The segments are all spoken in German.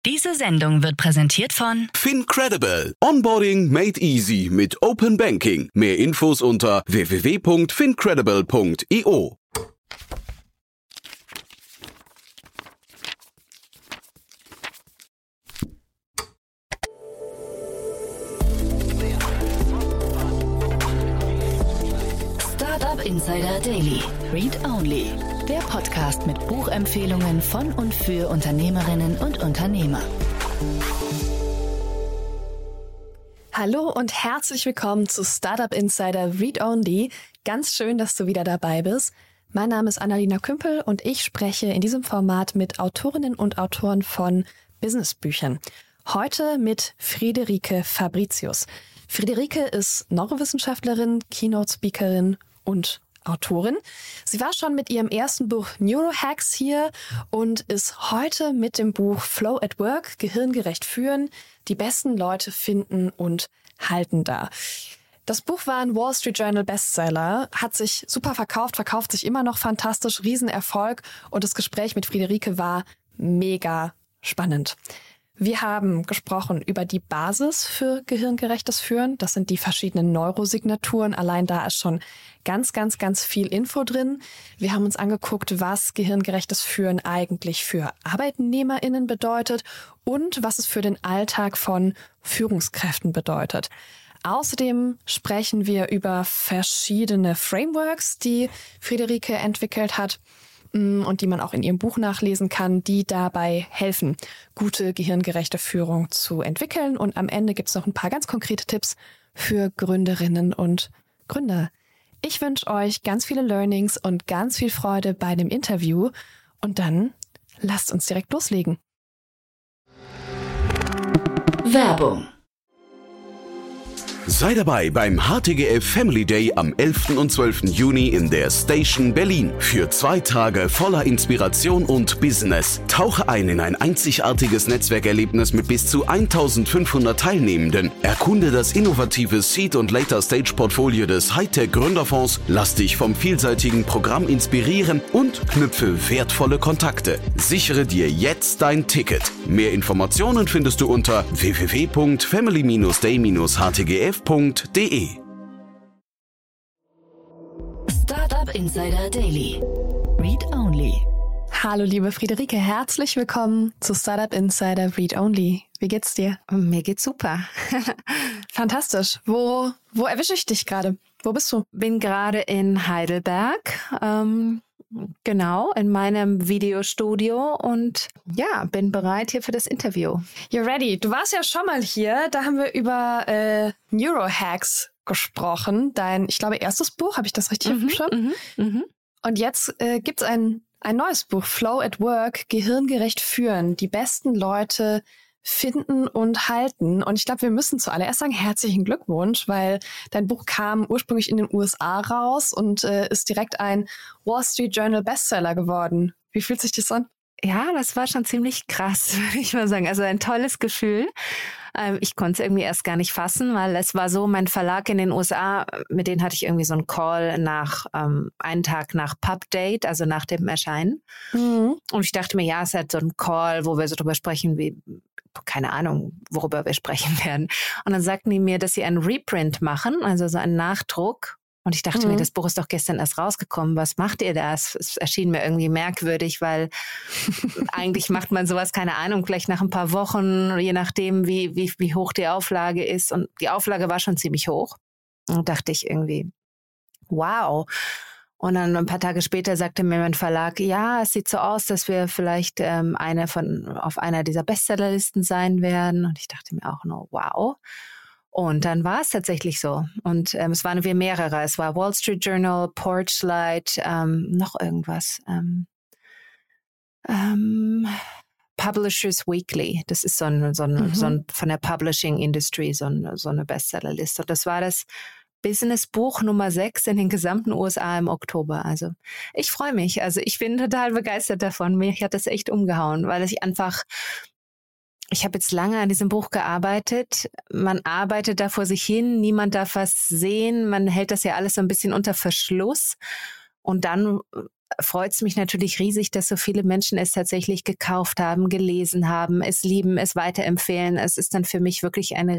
Diese Sendung wird präsentiert von FinCredible. Onboarding made easy mit Open Banking. Mehr Infos unter www.fincredible.io. Startup Insider Daily. Read Only. Der Podcast mit Buchempfehlungen von und für Unternehmerinnen und Unternehmer. Hallo und herzlich willkommen zu Startup Insider Read Only. Ganz schön, dass du wieder dabei bist. Mein Name ist Annalena Kümpel und ich spreche in diesem Format mit Autorinnen und Autoren von Businessbüchern. Heute mit Friederike Fabricius. Friederike ist Neurowissenschaftlerin, Keynote-Speakerin und Autorin. Sie war schon mit ihrem ersten Buch Neurohacks hier und ist heute mit dem Buch Flow at Work, Gehirngerecht führen, die besten Leute finden und halten da. Das Buch war ein Wall Street Journal Bestseller, hat sich super verkauft, verkauft sich immer noch fantastisch, Riesenerfolg und das Gespräch mit Friederike war mega spannend. Wir haben gesprochen über die Basis für gehirngerechtes Führen. Das sind die verschiedenen Neurosignaturen. Allein da ist schon ganz viel Info drin. Wir haben uns angeguckt, was gehirngerechtes Führen eigentlich für ArbeitnehmerInnen bedeutet und was es für den Alltag von Führungskräften bedeutet. Außerdem sprechen wir über verschiedene Frameworks, die Friederike entwickelt hat und die man auch in ihrem Buch nachlesen kann, die dabei helfen, gute gehirngerechte Führung zu entwickeln. Und am Ende gibt es noch ein paar ganz konkrete Tipps für Gründerinnen und Gründer. Ich wünsche euch ganz viele Learnings und ganz viel Freude bei dem Interview. Und dann lasst uns direkt loslegen. Werbung. Sei dabei beim HTGF Family Day am 11. und 12. Juni in der Station Berlin. Für 2 Tage voller Inspiration und Business. Tauche ein in ein einzigartiges Netzwerkerlebnis mit bis zu 1500 Teilnehmenden. Erkunde das innovative Seed- und Later-Stage-Portfolio des Hightech Gründerfonds. Lass dich vom vielseitigen Programm inspirieren und knüpfe wertvolle Kontakte. Sichere dir jetzt dein Ticket. Mehr Informationen findest du unter www.family-day-htgf.de. Startup Insider Daily. Read Only. Hallo liebe Friederike, herzlich willkommen zu Startup Insider Read Only. Wie geht's dir? Mir geht's super. Fantastisch. Wo erwische ich dich gerade? Wo bist du? Bin gerade in Heidelberg, genau, in meinem Videostudio und ja, bin bereit hier für das Interview. You're ready. Du warst ja schon mal hier, da haben wir über Neurohacks gesprochen. Dein, ich glaube, erstes Buch, habe ich das richtig verstanden? Und jetzt gibt's ein neues Buch, Flow at Work, Gehirngerecht führen, die besten Leute finden und halten. Und ich glaube, wir müssen zuallererst sagen, herzlichen Glückwunsch, weil dein Buch kam ursprünglich in den USA raus und ist direkt ein Wall Street Journal Bestseller geworden. Wie fühlt sich das an? Ja, das war schon ziemlich krass, würde ich mal sagen. Also ein tolles Gefühl. Ich konnte es irgendwie erst gar nicht fassen, weil es war so, mein Verlag in den USA, mit denen hatte ich irgendwie so einen Call nach einen Tag nach Pub-Date, also nach dem Erscheinen. Und ich dachte mir, ja, es ist halt so ein Call, wo wir so drüber sprechen, wie keine Ahnung, worüber wir sprechen werden. Und dann sagten die mir, dass sie einen Reprint machen, also so einen Nachdruck. Und ich dachte mir, das Buch ist doch gestern erst rausgekommen. Was macht ihr da? Es erschien mir irgendwie merkwürdig, weil eigentlich macht man sowas, keine Ahnung, vielleicht nach ein paar Wochen, je nachdem, wie hoch die Auflage ist. Und die Auflage war schon ziemlich hoch. Und dachte ich irgendwie, wow. Und dann ein paar Tage später sagte mir mein Verlag, ja, es sieht so aus, dass wir vielleicht auf einer dieser Bestsellerlisten sein werden. Und ich dachte mir auch nur, wow. Und dann war es tatsächlich so. Und es waren wir mehrere. Es war Wall Street Journal, Porchlight, noch irgendwas. Publishers Weekly. Das ist so ein von der Publishing Industry, so eine Bestsellerliste. Und das war das Business-Buch Nummer 6 in den gesamten USA im Oktober. Also ich freue mich. Also ich bin total begeistert davon. Mich hat das echt umgehauen, weil ich habe jetzt lange an diesem Buch gearbeitet. Man arbeitet da vor sich hin, niemand darf was sehen. Man hält das ja alles so ein bisschen unter Verschluss. Und dann freut es mich natürlich riesig, dass so viele Menschen es tatsächlich gekauft haben, gelesen haben, es lieben, es weiterempfehlen. Es ist dann für mich wirklich eine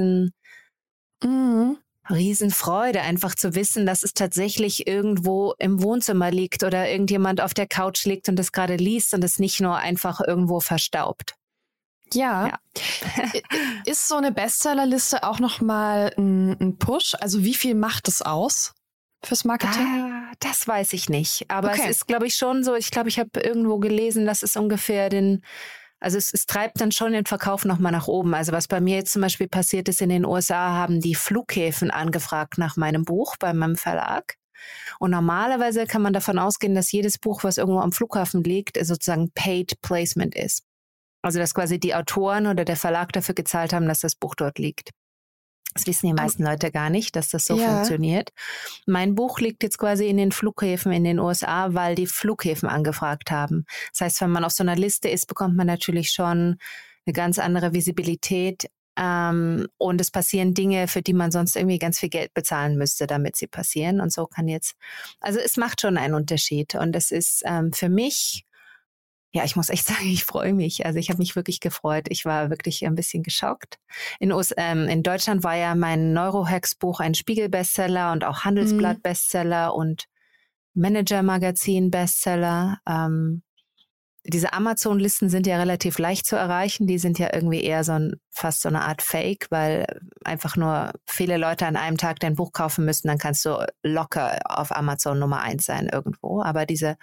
Riesenfreude, einfach zu wissen, dass es tatsächlich irgendwo im Wohnzimmer liegt oder irgendjemand auf der Couch liegt und es gerade liest und es nicht nur einfach irgendwo verstaubt. Ja. Ist so eine Bestsellerliste auch nochmal ein Push? Also wie viel macht es aus fürs Marketing? Das weiß ich nicht. Aber es ist, glaube ich, schon so, ich glaube, ich habe irgendwo gelesen, dass es ungefähr es treibt dann schon den Verkauf nochmal nach oben. Also was bei mir jetzt zum Beispiel passiert ist, in den USA haben die Flughäfen angefragt nach meinem Buch bei meinem Verlag. Und normalerweise kann man davon ausgehen, dass jedes Buch, was irgendwo am Flughafen liegt, sozusagen Paid Placement ist. Also dass quasi die Autoren oder der Verlag dafür gezahlt haben, dass das Buch dort liegt. Das wissen die meisten Leute gar nicht, dass das so funktioniert. Mein Buch liegt jetzt quasi in den Flughäfen in den USA, weil die Flughäfen angefragt haben. Das heißt, wenn man auf so einer Liste ist, bekommt man natürlich schon eine ganz andere Visibilität. Und es passieren Dinge, für die man sonst irgendwie ganz viel Geld bezahlen müsste, damit sie passieren. Und so also es macht schon einen Unterschied. Und es ist für mich, ja, ich muss echt sagen, ich freue mich. Also ich habe mich wirklich gefreut. Ich war wirklich ein bisschen geschockt. In Deutschland war ja mein Neurohacks-Buch ein Spiegel-Bestseller und auch Handelsblatt-Bestseller und Manager-Magazin-Bestseller. Diese Amazon-Listen sind ja relativ leicht zu erreichen. Die sind ja irgendwie eher fast so eine Art Fake, weil einfach nur viele Leute an einem Tag dein Buch kaufen müssen. Dann kannst du locker auf Amazon Nummer 1 sein irgendwo. Aber diese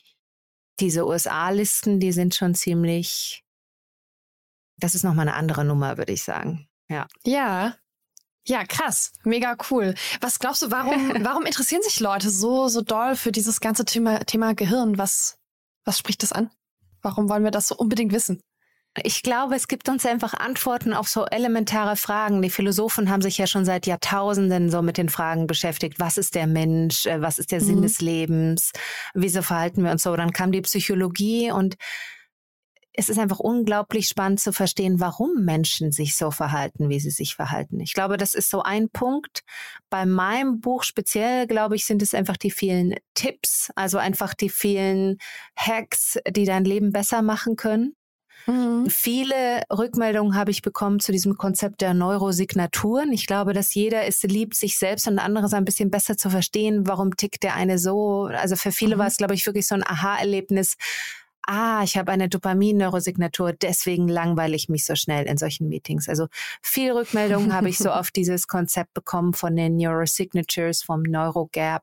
USA-Listen, die sind schon ziemlich, das ist nochmal eine andere Nummer, würde ich sagen. Ja, krass. Mega cool. Was glaubst du, warum interessieren sich Leute so doll für dieses ganze Thema Gehirn? Was spricht das an? Warum wollen wir das so unbedingt wissen? Ich glaube, es gibt uns einfach Antworten auf so elementare Fragen. Die Philosophen haben sich ja schon seit Jahrtausenden so mit den Fragen beschäftigt. Was ist der Mensch? Was ist der Sinn des Lebens? Wieso verhalten wir uns so? Dann kam die Psychologie und es ist einfach unglaublich spannend zu verstehen, warum Menschen sich so verhalten, wie sie sich verhalten. Ich glaube, das ist so ein Punkt. Bei meinem Buch speziell, glaube ich, sind es einfach die vielen Tipps, also einfach die vielen Hacks, die dein Leben besser machen können. Viele Rückmeldungen habe ich bekommen zu diesem Konzept der Neurosignaturen. Ich glaube, dass jeder es liebt, sich selbst und andere so ein bisschen besser zu verstehen, warum tickt der eine so. Also für viele war es, glaube ich, wirklich so ein Aha-Erlebnis. Ich habe eine Dopamin-Neurosignatur, deswegen langweile ich mich so schnell in solchen Meetings. Also viel Rückmeldungen habe ich so auf dieses Konzept bekommen von den Neurosignatures, vom Neurogap.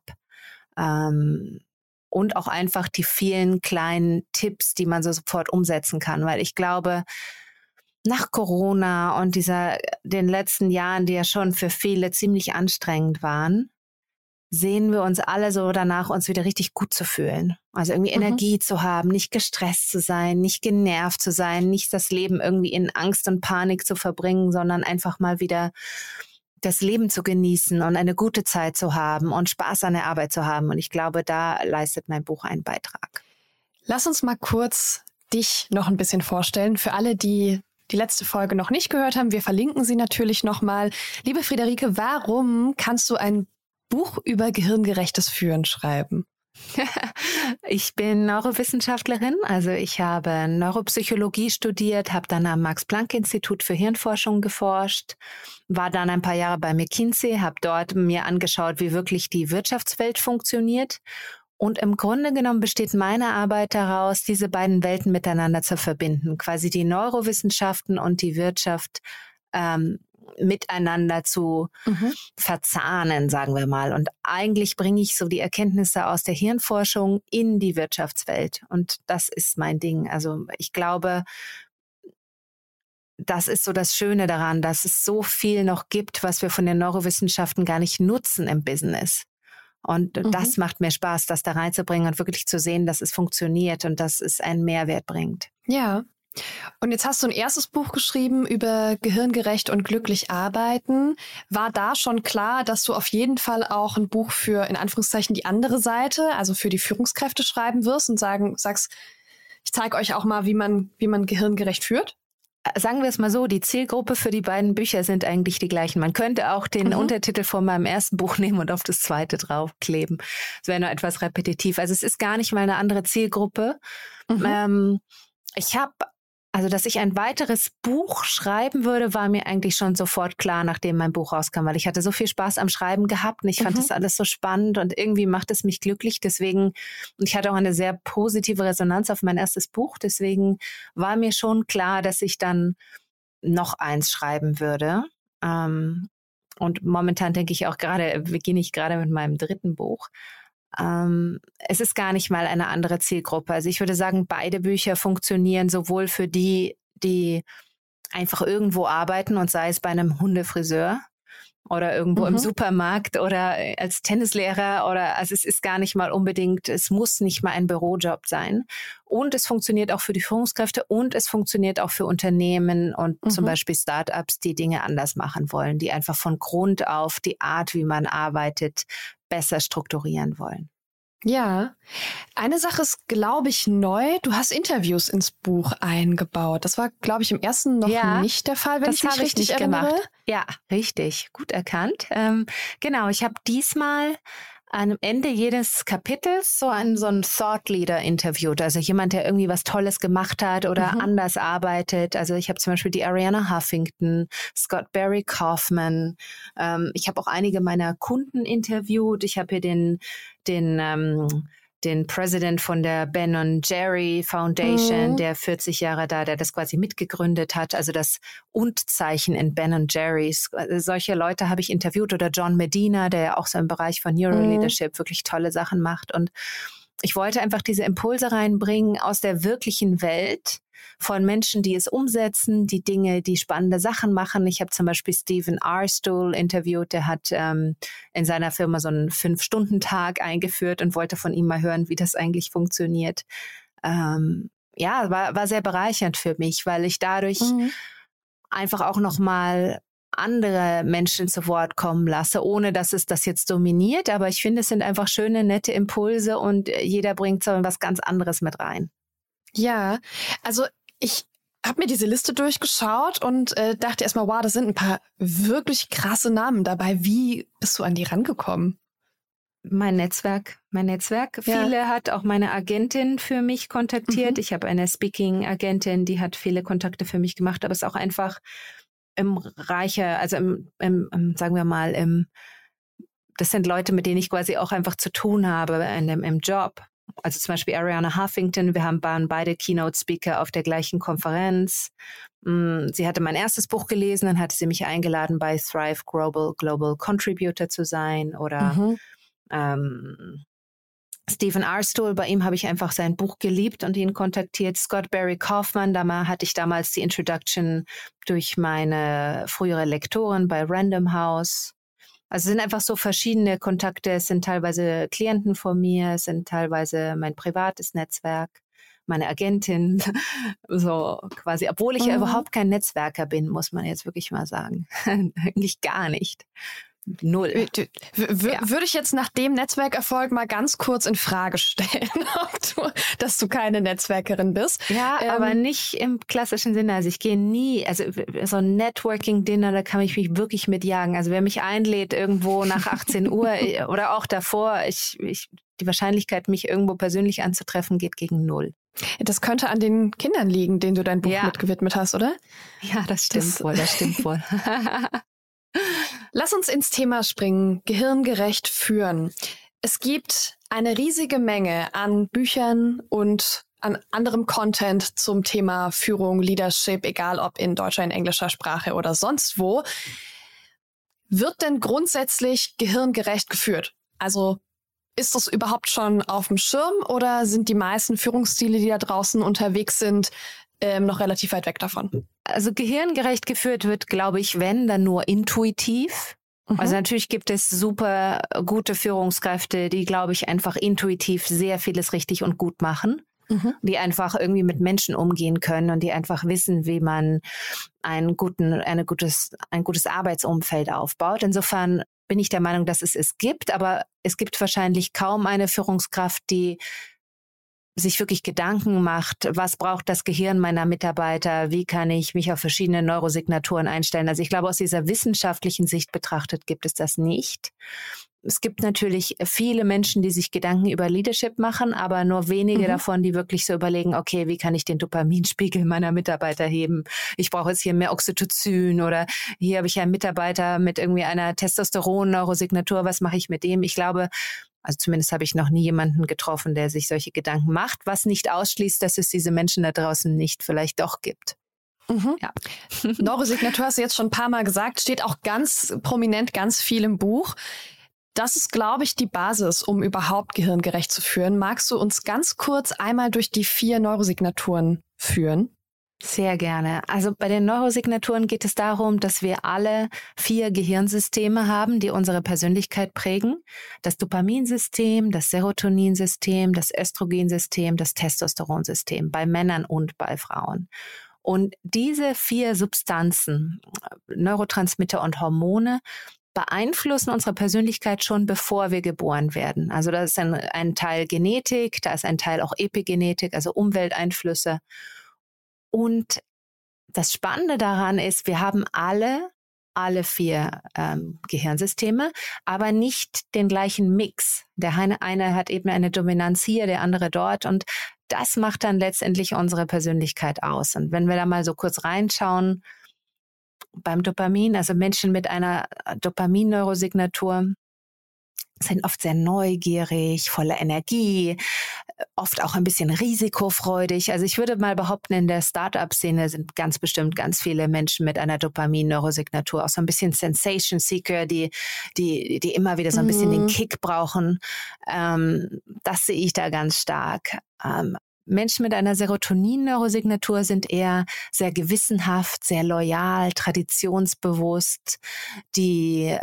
Und auch einfach die vielen kleinen Tipps, die man so sofort umsetzen kann. Weil ich glaube, nach Corona und den letzten Jahren, die ja schon für viele ziemlich anstrengend waren, sehen wir uns alle so danach, uns wieder richtig gut zu fühlen. Also irgendwie Energie zu haben, nicht gestresst zu sein, nicht genervt zu sein, nicht das Leben irgendwie in Angst und Panik zu verbringen, sondern einfach mal wieder das Leben zu genießen und eine gute Zeit zu haben und Spaß an der Arbeit zu haben. Und ich glaube, da leistet mein Buch einen Beitrag. Lass uns mal kurz dich noch ein bisschen vorstellen. Für alle, die die letzte Folge noch nicht gehört haben, wir verlinken sie natürlich nochmal. Liebe Friederike, warum kannst du ein Buch über gehirngerechtes Führen schreiben? Ich bin Neurowissenschaftlerin, also ich habe Neuropsychologie studiert, habe dann am Max-Planck-Institut für Hirnforschung geforscht, war dann ein paar Jahre bei McKinsey, habe dort mir angeschaut, wie wirklich die Wirtschaftswelt funktioniert. Und im Grunde genommen besteht meine Arbeit daraus, diese beiden Welten miteinander zu verbinden, quasi die Neurowissenschaften und die Wirtschaft miteinander zu verzahnen, sagen wir mal. Und eigentlich bringe ich so die Erkenntnisse aus der Hirnforschung in die Wirtschaftswelt. Und das ist mein Ding. Also ich glaube, das ist so das Schöne daran, dass es so viel noch gibt, was wir von den Neurowissenschaften gar nicht nutzen im Business. Und das macht mir Spaß, das da reinzubringen und wirklich zu sehen, dass es funktioniert und dass es einen Mehrwert bringt. Ja. Und jetzt hast du ein erstes Buch geschrieben über gehirngerecht und glücklich arbeiten. War da schon klar, dass du auf jeden Fall auch ein Buch für, in Anführungszeichen, die andere Seite, also für die Führungskräfte schreiben wirst und sagst, ich zeige euch auch mal, wie man gehirngerecht führt? sagen wir es mal so, die Zielgruppe für die beiden Bücher sind eigentlich die gleichen. Man könnte auch den Untertitel von meinem ersten Buch nehmen und auf das zweite draufkleben. Das wäre nur etwas repetitiv. Also es ist gar nicht mal eine andere Zielgruppe. Dass ich ein weiteres Buch schreiben würde, war mir eigentlich schon sofort klar, nachdem mein Buch rauskam, weil ich hatte so viel Spaß am Schreiben gehabt und ich fand das alles so spannend und irgendwie macht es mich glücklich. Deswegen, und ich hatte auch eine sehr positive Resonanz auf mein erstes Buch, deswegen war mir schon klar, dass ich dann noch eins schreiben würde. Und momentan denke ich auch beginne ich gerade mit meinem dritten Buch. Es ist gar nicht mal eine andere Zielgruppe. Also ich würde sagen, beide Bücher funktionieren sowohl für die einfach irgendwo arbeiten und sei es bei einem Hundefriseur oder irgendwo im Supermarkt oder als Tennislehrer also es ist gar nicht mal unbedingt, es muss nicht mal ein Bürojob sein. Und es funktioniert auch für die Führungskräfte und es funktioniert auch für Unternehmen und zum Beispiel Startups, die Dinge anders machen wollen, die einfach von Grund auf die Art, wie man arbeitet, besser strukturieren wollen. Ja, eine Sache ist, glaube ich, neu. Du hast Interviews ins Buch eingebaut. Das war, glaube ich, im ersten noch nicht der Fall, wenn ich mich richtig erinnere. Gemacht. Ja, richtig. Gut erkannt. Genau, ich habe diesmal am Ende jedes Kapitels so einen Thought Leader interviewt, also jemand, der irgendwie was Tolles gemacht hat oder anders arbeitet. Also ich habe zum Beispiel die Arianna Huffington, Scott Barry Kaufman. Ich habe auch einige meiner Kunden interviewt. Ich habe hier den President von der Ben & Jerry Foundation, der 40 Jahre der das quasi mitgegründet hat, also das Und-Zeichen in Ben & Jerry's. Solche Leute habe ich interviewt oder John Medina, der ja auch so im Bereich von Neuroleadership wirklich tolle Sachen macht. Und ich wollte einfach diese Impulse reinbringen aus der wirklichen Welt von Menschen, die es umsetzen, die spannende Sachen machen. Ich habe zum Beispiel Stephen Arstool interviewt, der hat in seiner Firma so einen 5-Stunden-Tag eingeführt und wollte von ihm mal hören, wie das eigentlich funktioniert. War sehr bereichernd für mich, weil ich dadurch einfach auch nochmal andere Menschen zu Wort kommen lasse, ohne dass es das jetzt dominiert. Aber ich finde, es sind einfach schöne, nette Impulse und jeder bringt so was ganz anderes mit rein. Ja, also ich habe mir diese Liste durchgeschaut und dachte erstmal, wow, das sind ein paar wirklich krasse Namen dabei. Wie bist du an die rangekommen? Mein Netzwerk. Ja. Viele hat auch meine Agentin für mich kontaktiert. Ich habe eine Speaking-Agentin, die hat viele Kontakte für mich gemacht, aber es ist auch einfach sagen wir mal, das sind Leute, mit denen ich quasi auch einfach zu tun habe im Job. Also zum Beispiel Arianna Huffington, wir waren beide Keynote-Speaker auf der gleichen Konferenz. Sie hatte mein erstes Buch gelesen, dann hatte sie mich eingeladen, bei Thrive Global Contributor zu sein. Oder Stephen Arstool, bei ihm habe ich einfach sein Buch geliebt und ihn kontaktiert. Scott Barry Kaufman, da hatte ich damals die Introduction durch meine frühere Lektorin bei Random House. Also es sind einfach so verschiedene Kontakte, es sind teilweise Klienten von mir, es sind teilweise mein privates Netzwerk, meine Agentin, so quasi, obwohl ich ja überhaupt kein Netzwerker bin, muss man jetzt wirklich mal sagen. Eigentlich gar nicht. 0. Würde ich jetzt nach dem Netzwerkerfolg mal ganz kurz in Frage stellen, dass du keine Netzwerkerin bist. Ja, aber nicht im klassischen Sinne. Also ich gehe nie, also so ein Networking-Dinner, da kann ich mich wirklich mitjagen. Also wer mich einlädt irgendwo nach 18 Uhr oder auch davor, die Wahrscheinlichkeit, mich irgendwo persönlich anzutreffen, geht gegen 0. Das könnte an den Kindern liegen, denen du dein Buch mitgewidmet hast, oder? Ja, das stimmt wohl. Lass uns ins Thema springen, gehirngerecht führen. Es gibt eine riesige Menge an Büchern und an anderem Content zum Thema Führung, Leadership, egal ob in deutscher, in englischer Sprache oder sonst wo. Wird denn grundsätzlich gehirngerecht geführt? Also ist das überhaupt schon auf dem Schirm oder sind die meisten Führungsstile, die da draußen unterwegs sind, noch relativ weit weg davon? Also gehirngerecht geführt wird, glaube ich, wenn, dann nur intuitiv. Also natürlich gibt es super gute Führungskräfte, die, glaube ich, einfach intuitiv sehr vieles richtig und gut machen. Die einfach irgendwie mit Menschen umgehen können und die einfach wissen, wie man ein gutes Arbeitsumfeld aufbaut. Insofern bin ich der Meinung, dass es gibt, aber es gibt wahrscheinlich kaum eine Führungskraft, die sich wirklich Gedanken macht, was braucht das Gehirn meiner Mitarbeiter, wie kann ich mich auf verschiedene Neurosignaturen einstellen. Also ich glaube, aus dieser wissenschaftlichen Sicht betrachtet gibt es das nicht. Es gibt natürlich viele Menschen, die sich Gedanken über Leadership machen, aber nur wenige davon, die wirklich so überlegen, okay, wie kann ich den Dopaminspiegel meiner Mitarbeiter heben? Ich brauche jetzt hier mehr Oxytocin oder hier habe ich einen Mitarbeiter mit irgendwie einer Testosteron-Neurosignatur, was mache ich mit dem? Ich glaube, also zumindest habe ich noch nie jemanden getroffen, der sich solche Gedanken macht, was nicht ausschließt, dass es diese Menschen da draußen nicht vielleicht doch gibt. Ja. Neurosignatur hast du jetzt schon ein paar Mal gesagt, steht auch ganz prominent, ganz viel im Buch. Das ist, glaube ich, die Basis, um überhaupt gehirngerecht zu führen. Magst du uns ganz kurz einmal durch die 4 Neurosignaturen führen? Sehr gerne. Also bei den Neurosignaturen geht es darum, dass wir alle 4 Gehirnsysteme haben, die unsere Persönlichkeit prägen. Das Dopaminsystem, das Serotoninsystem, das Östrogensystem, das Testosteronsystem, bei Männern und bei Frauen. Und diese 4 Substanzen, Neurotransmitter und Hormone, beeinflussen unsere Persönlichkeit schon, bevor wir geboren werden. Also da ist ein Teil Genetik, da ist ein Teil auch Epigenetik, also Umwelteinflüsse. Und das Spannende daran ist, wir haben alle 4 Gehirnsysteme, aber nicht den gleichen Mix. Der eine hat eben eine Dominanz hier, der andere dort. Und das macht dann letztendlich unsere Persönlichkeit aus. Und wenn wir da mal so kurz reinschauen, beim Dopamin, also Menschen mit einer Dopamin-Neurosignatur sind oft sehr neugierig, voller Energie, oft auch ein bisschen risikofreudig. Also ich würde mal behaupten, in der Start-up-Szene sind ganz bestimmt ganz viele Menschen mit einer Dopamin-Neurosignatur, auch so ein bisschen Sensation-Seeker, die immer wieder so ein bisschen den Kick brauchen. Das sehe ich da ganz stark. Menschen mit einer Serotonin-Neurosignatur sind eher sehr gewissenhaft, sehr loyal, traditionsbewusst, die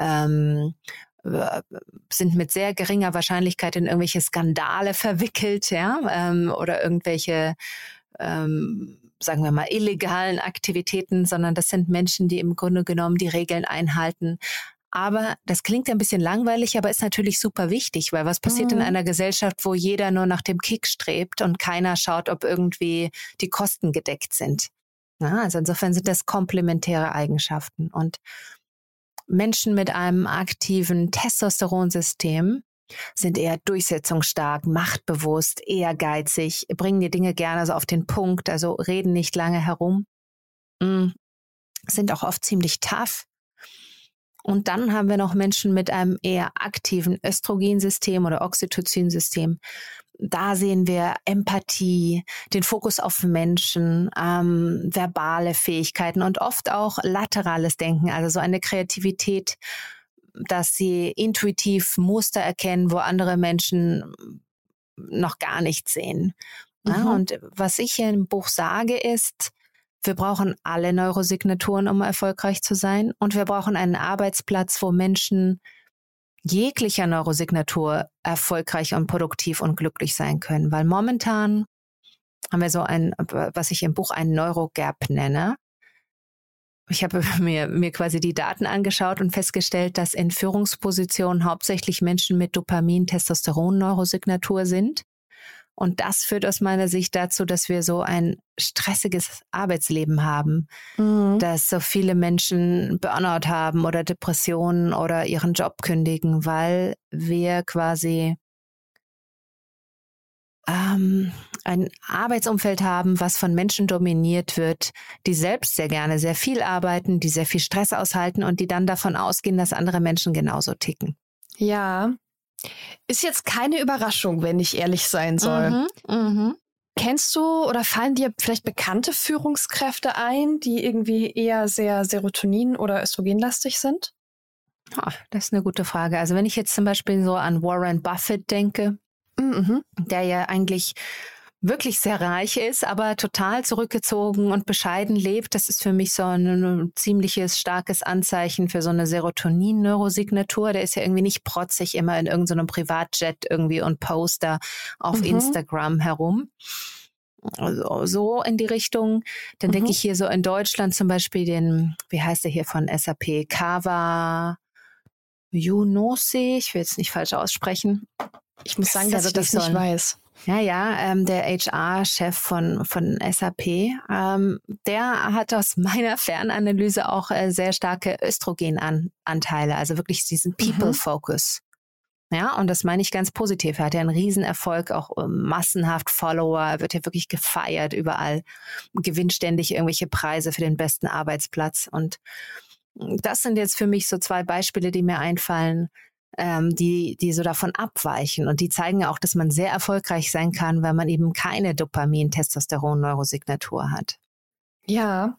sind mit sehr geringer Wahrscheinlichkeit in irgendwelche Skandale verwickelt, ja, oder irgendwelche, sagen wir mal, illegalen Aktivitäten, sondern das sind Menschen, die im Grunde genommen die Regeln einhalten. Aber das klingt ein bisschen langweilig, aber ist natürlich super wichtig, weil was passiert in einer Gesellschaft, wo jeder nur nach dem Kick strebt und keiner schaut, ob irgendwie die Kosten gedeckt sind. Ja, also insofern sind das komplementäre Eigenschaften. Und Menschen mit einem aktiven Testosteronsystem sind eher durchsetzungsstark, machtbewusst, ehrgeizig, bringen die Dinge gerne so auf den Punkt, also reden nicht lange herum, sind auch oft ziemlich tough. Und dann haben wir noch Menschen mit einem eher aktiven Östrogensystem oder Oxytocinsystem. Da sehen wir Empathie, den Fokus auf Menschen, verbale Fähigkeiten und oft auch laterales Denken, also so eine Kreativität, dass sie intuitiv Muster erkennen, wo andere Menschen noch gar nichts sehen. Ja, und was ich hier im Buch sage ist, wir brauchen alle Neurosignaturen, um erfolgreich zu sein. Und wir brauchen einen Arbeitsplatz, wo Menschen jeglicher Neurosignatur erfolgreich und produktiv und glücklich sein können. Weil momentan haben wir so was ich im Buch ein Neurogap nenne. Ich habe mir quasi die Daten angeschaut und festgestellt, dass in Führungspositionen hauptsächlich Menschen mit Dopamin-Testosteron-Neurosignatur sind. Und das führt aus meiner Sicht dazu, dass wir so ein stressiges Arbeitsleben haben, dass so viele Menschen Burnout haben oder Depressionen oder ihren Job kündigen, weil wir quasi ein Arbeitsumfeld haben, was von Menschen dominiert wird, die selbst sehr gerne sehr viel arbeiten, die sehr viel Stress aushalten und die dann davon ausgehen, dass andere Menschen genauso ticken. Ja. Ist jetzt keine Überraschung, wenn ich ehrlich sein soll. Kennst du oder fallen dir vielleicht bekannte Führungskräfte ein, die irgendwie eher sehr Serotonin- oder Östrogenlastig sind? Das ist eine gute Frage. Also wenn ich jetzt zum Beispiel so an Warren Buffett denke, der ja eigentlich wirklich sehr reich ist, aber total zurückgezogen und bescheiden lebt. Das ist für mich so ein ziemliches, starkes Anzeichen für so eine Serotonin-Neurosignatur. Der ist ja irgendwie nicht protzig immer in irgendeinem Privatjet irgendwie und Poster auf Instagram herum. Also so in die Richtung. Dann denke ich hier so in Deutschland zum Beispiel wie heißt der hier von SAP? Kawa Younossi, ich will jetzt nicht falsch aussprechen. Ich muss sagen, dass ich das nicht weiß. Der HR-Chef von SAP, der hat aus meiner Fernanalyse auch sehr starke Östrogenanteile, also wirklich diesen People-Focus. Ja, und das meine ich ganz positiv. Er hat ja einen Riesenerfolg, auch massenhaft Follower, er wird ja wirklich gefeiert überall, gewinnt ständig irgendwelche Preise für den besten Arbeitsplatz. Und das sind jetzt für mich so 2 Beispiele, die mir einfallen, die so davon abweichen. Und die zeigen ja auch, dass man sehr erfolgreich sein kann, wenn man eben keine Dopamin-Testosteron-Neurosignatur hat. Ja,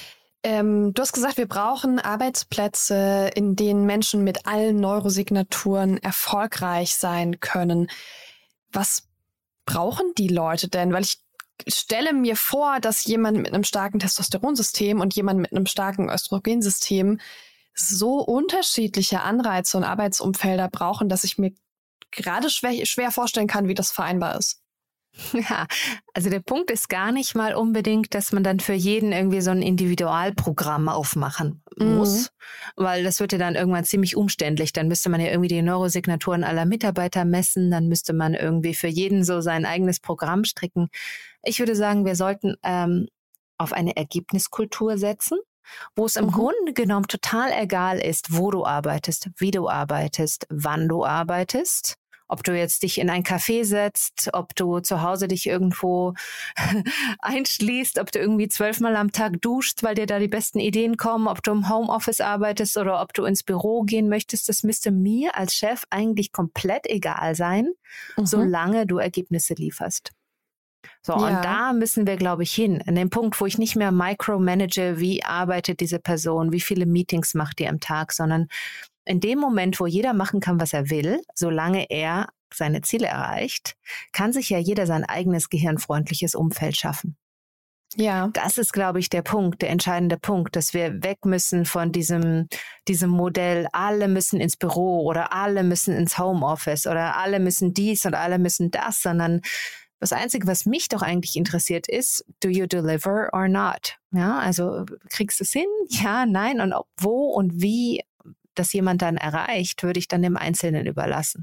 du hast gesagt, wir brauchen Arbeitsplätze, in denen Menschen mit allen Neurosignaturen erfolgreich sein können. Was brauchen die Leute denn? Weil ich stelle mir vor, dass jemand mit einem starken Testosteronsystem und jemand mit einem starken Östrogensystem so unterschiedliche Anreize und Arbeitsumfelder brauchen, dass ich mir gerade schwer vorstellen kann, wie das vereinbar ist. Ja, also der Punkt ist gar nicht mal unbedingt, dass man dann für jeden irgendwie so ein Individualprogramm aufmachen muss, weil das wird ja dann irgendwann ziemlich umständlich. Dann müsste man ja irgendwie die Neurosignaturen aller Mitarbeiter messen, dann müsste man irgendwie für jeden so sein eigenes Programm stricken. Ich würde sagen, wir sollten auf eine Ergebniskultur setzen, wo es im Grunde genommen total egal ist, wo du arbeitest, wie du arbeitest, wann du arbeitest. Ob du jetzt dich in ein Café setzt, ob du zu Hause dich irgendwo einschließt, ob du irgendwie 12-mal am Tag duschst, weil dir da die besten Ideen kommen, ob du im Homeoffice arbeitest oder ob du ins Büro gehen möchtest, das müsste mir als Chef eigentlich komplett egal sein, solange du Ergebnisse lieferst. So, und da müssen wir, glaube ich, hin. An dem Punkt, wo ich nicht mehr micromanage, wie arbeitet diese Person, wie viele Meetings macht die am Tag, sondern in dem Moment, wo jeder machen kann, was er will, solange er seine Ziele erreicht, kann sich ja jeder sein eigenes gehirnfreundliches Umfeld schaffen. Ja. Das ist, glaube ich, der Punkt, der entscheidende Punkt, dass wir weg müssen von diesem Modell, alle müssen ins Büro oder alle müssen ins Homeoffice oder alle müssen dies und alle müssen das, sondern das Einzige, was mich doch eigentlich interessiert, ist, do you deliver or not? Ja, also kriegst du es hin? Ja, nein. Und ob, wo und wie das jemand dann erreicht, würde ich dann dem Einzelnen überlassen.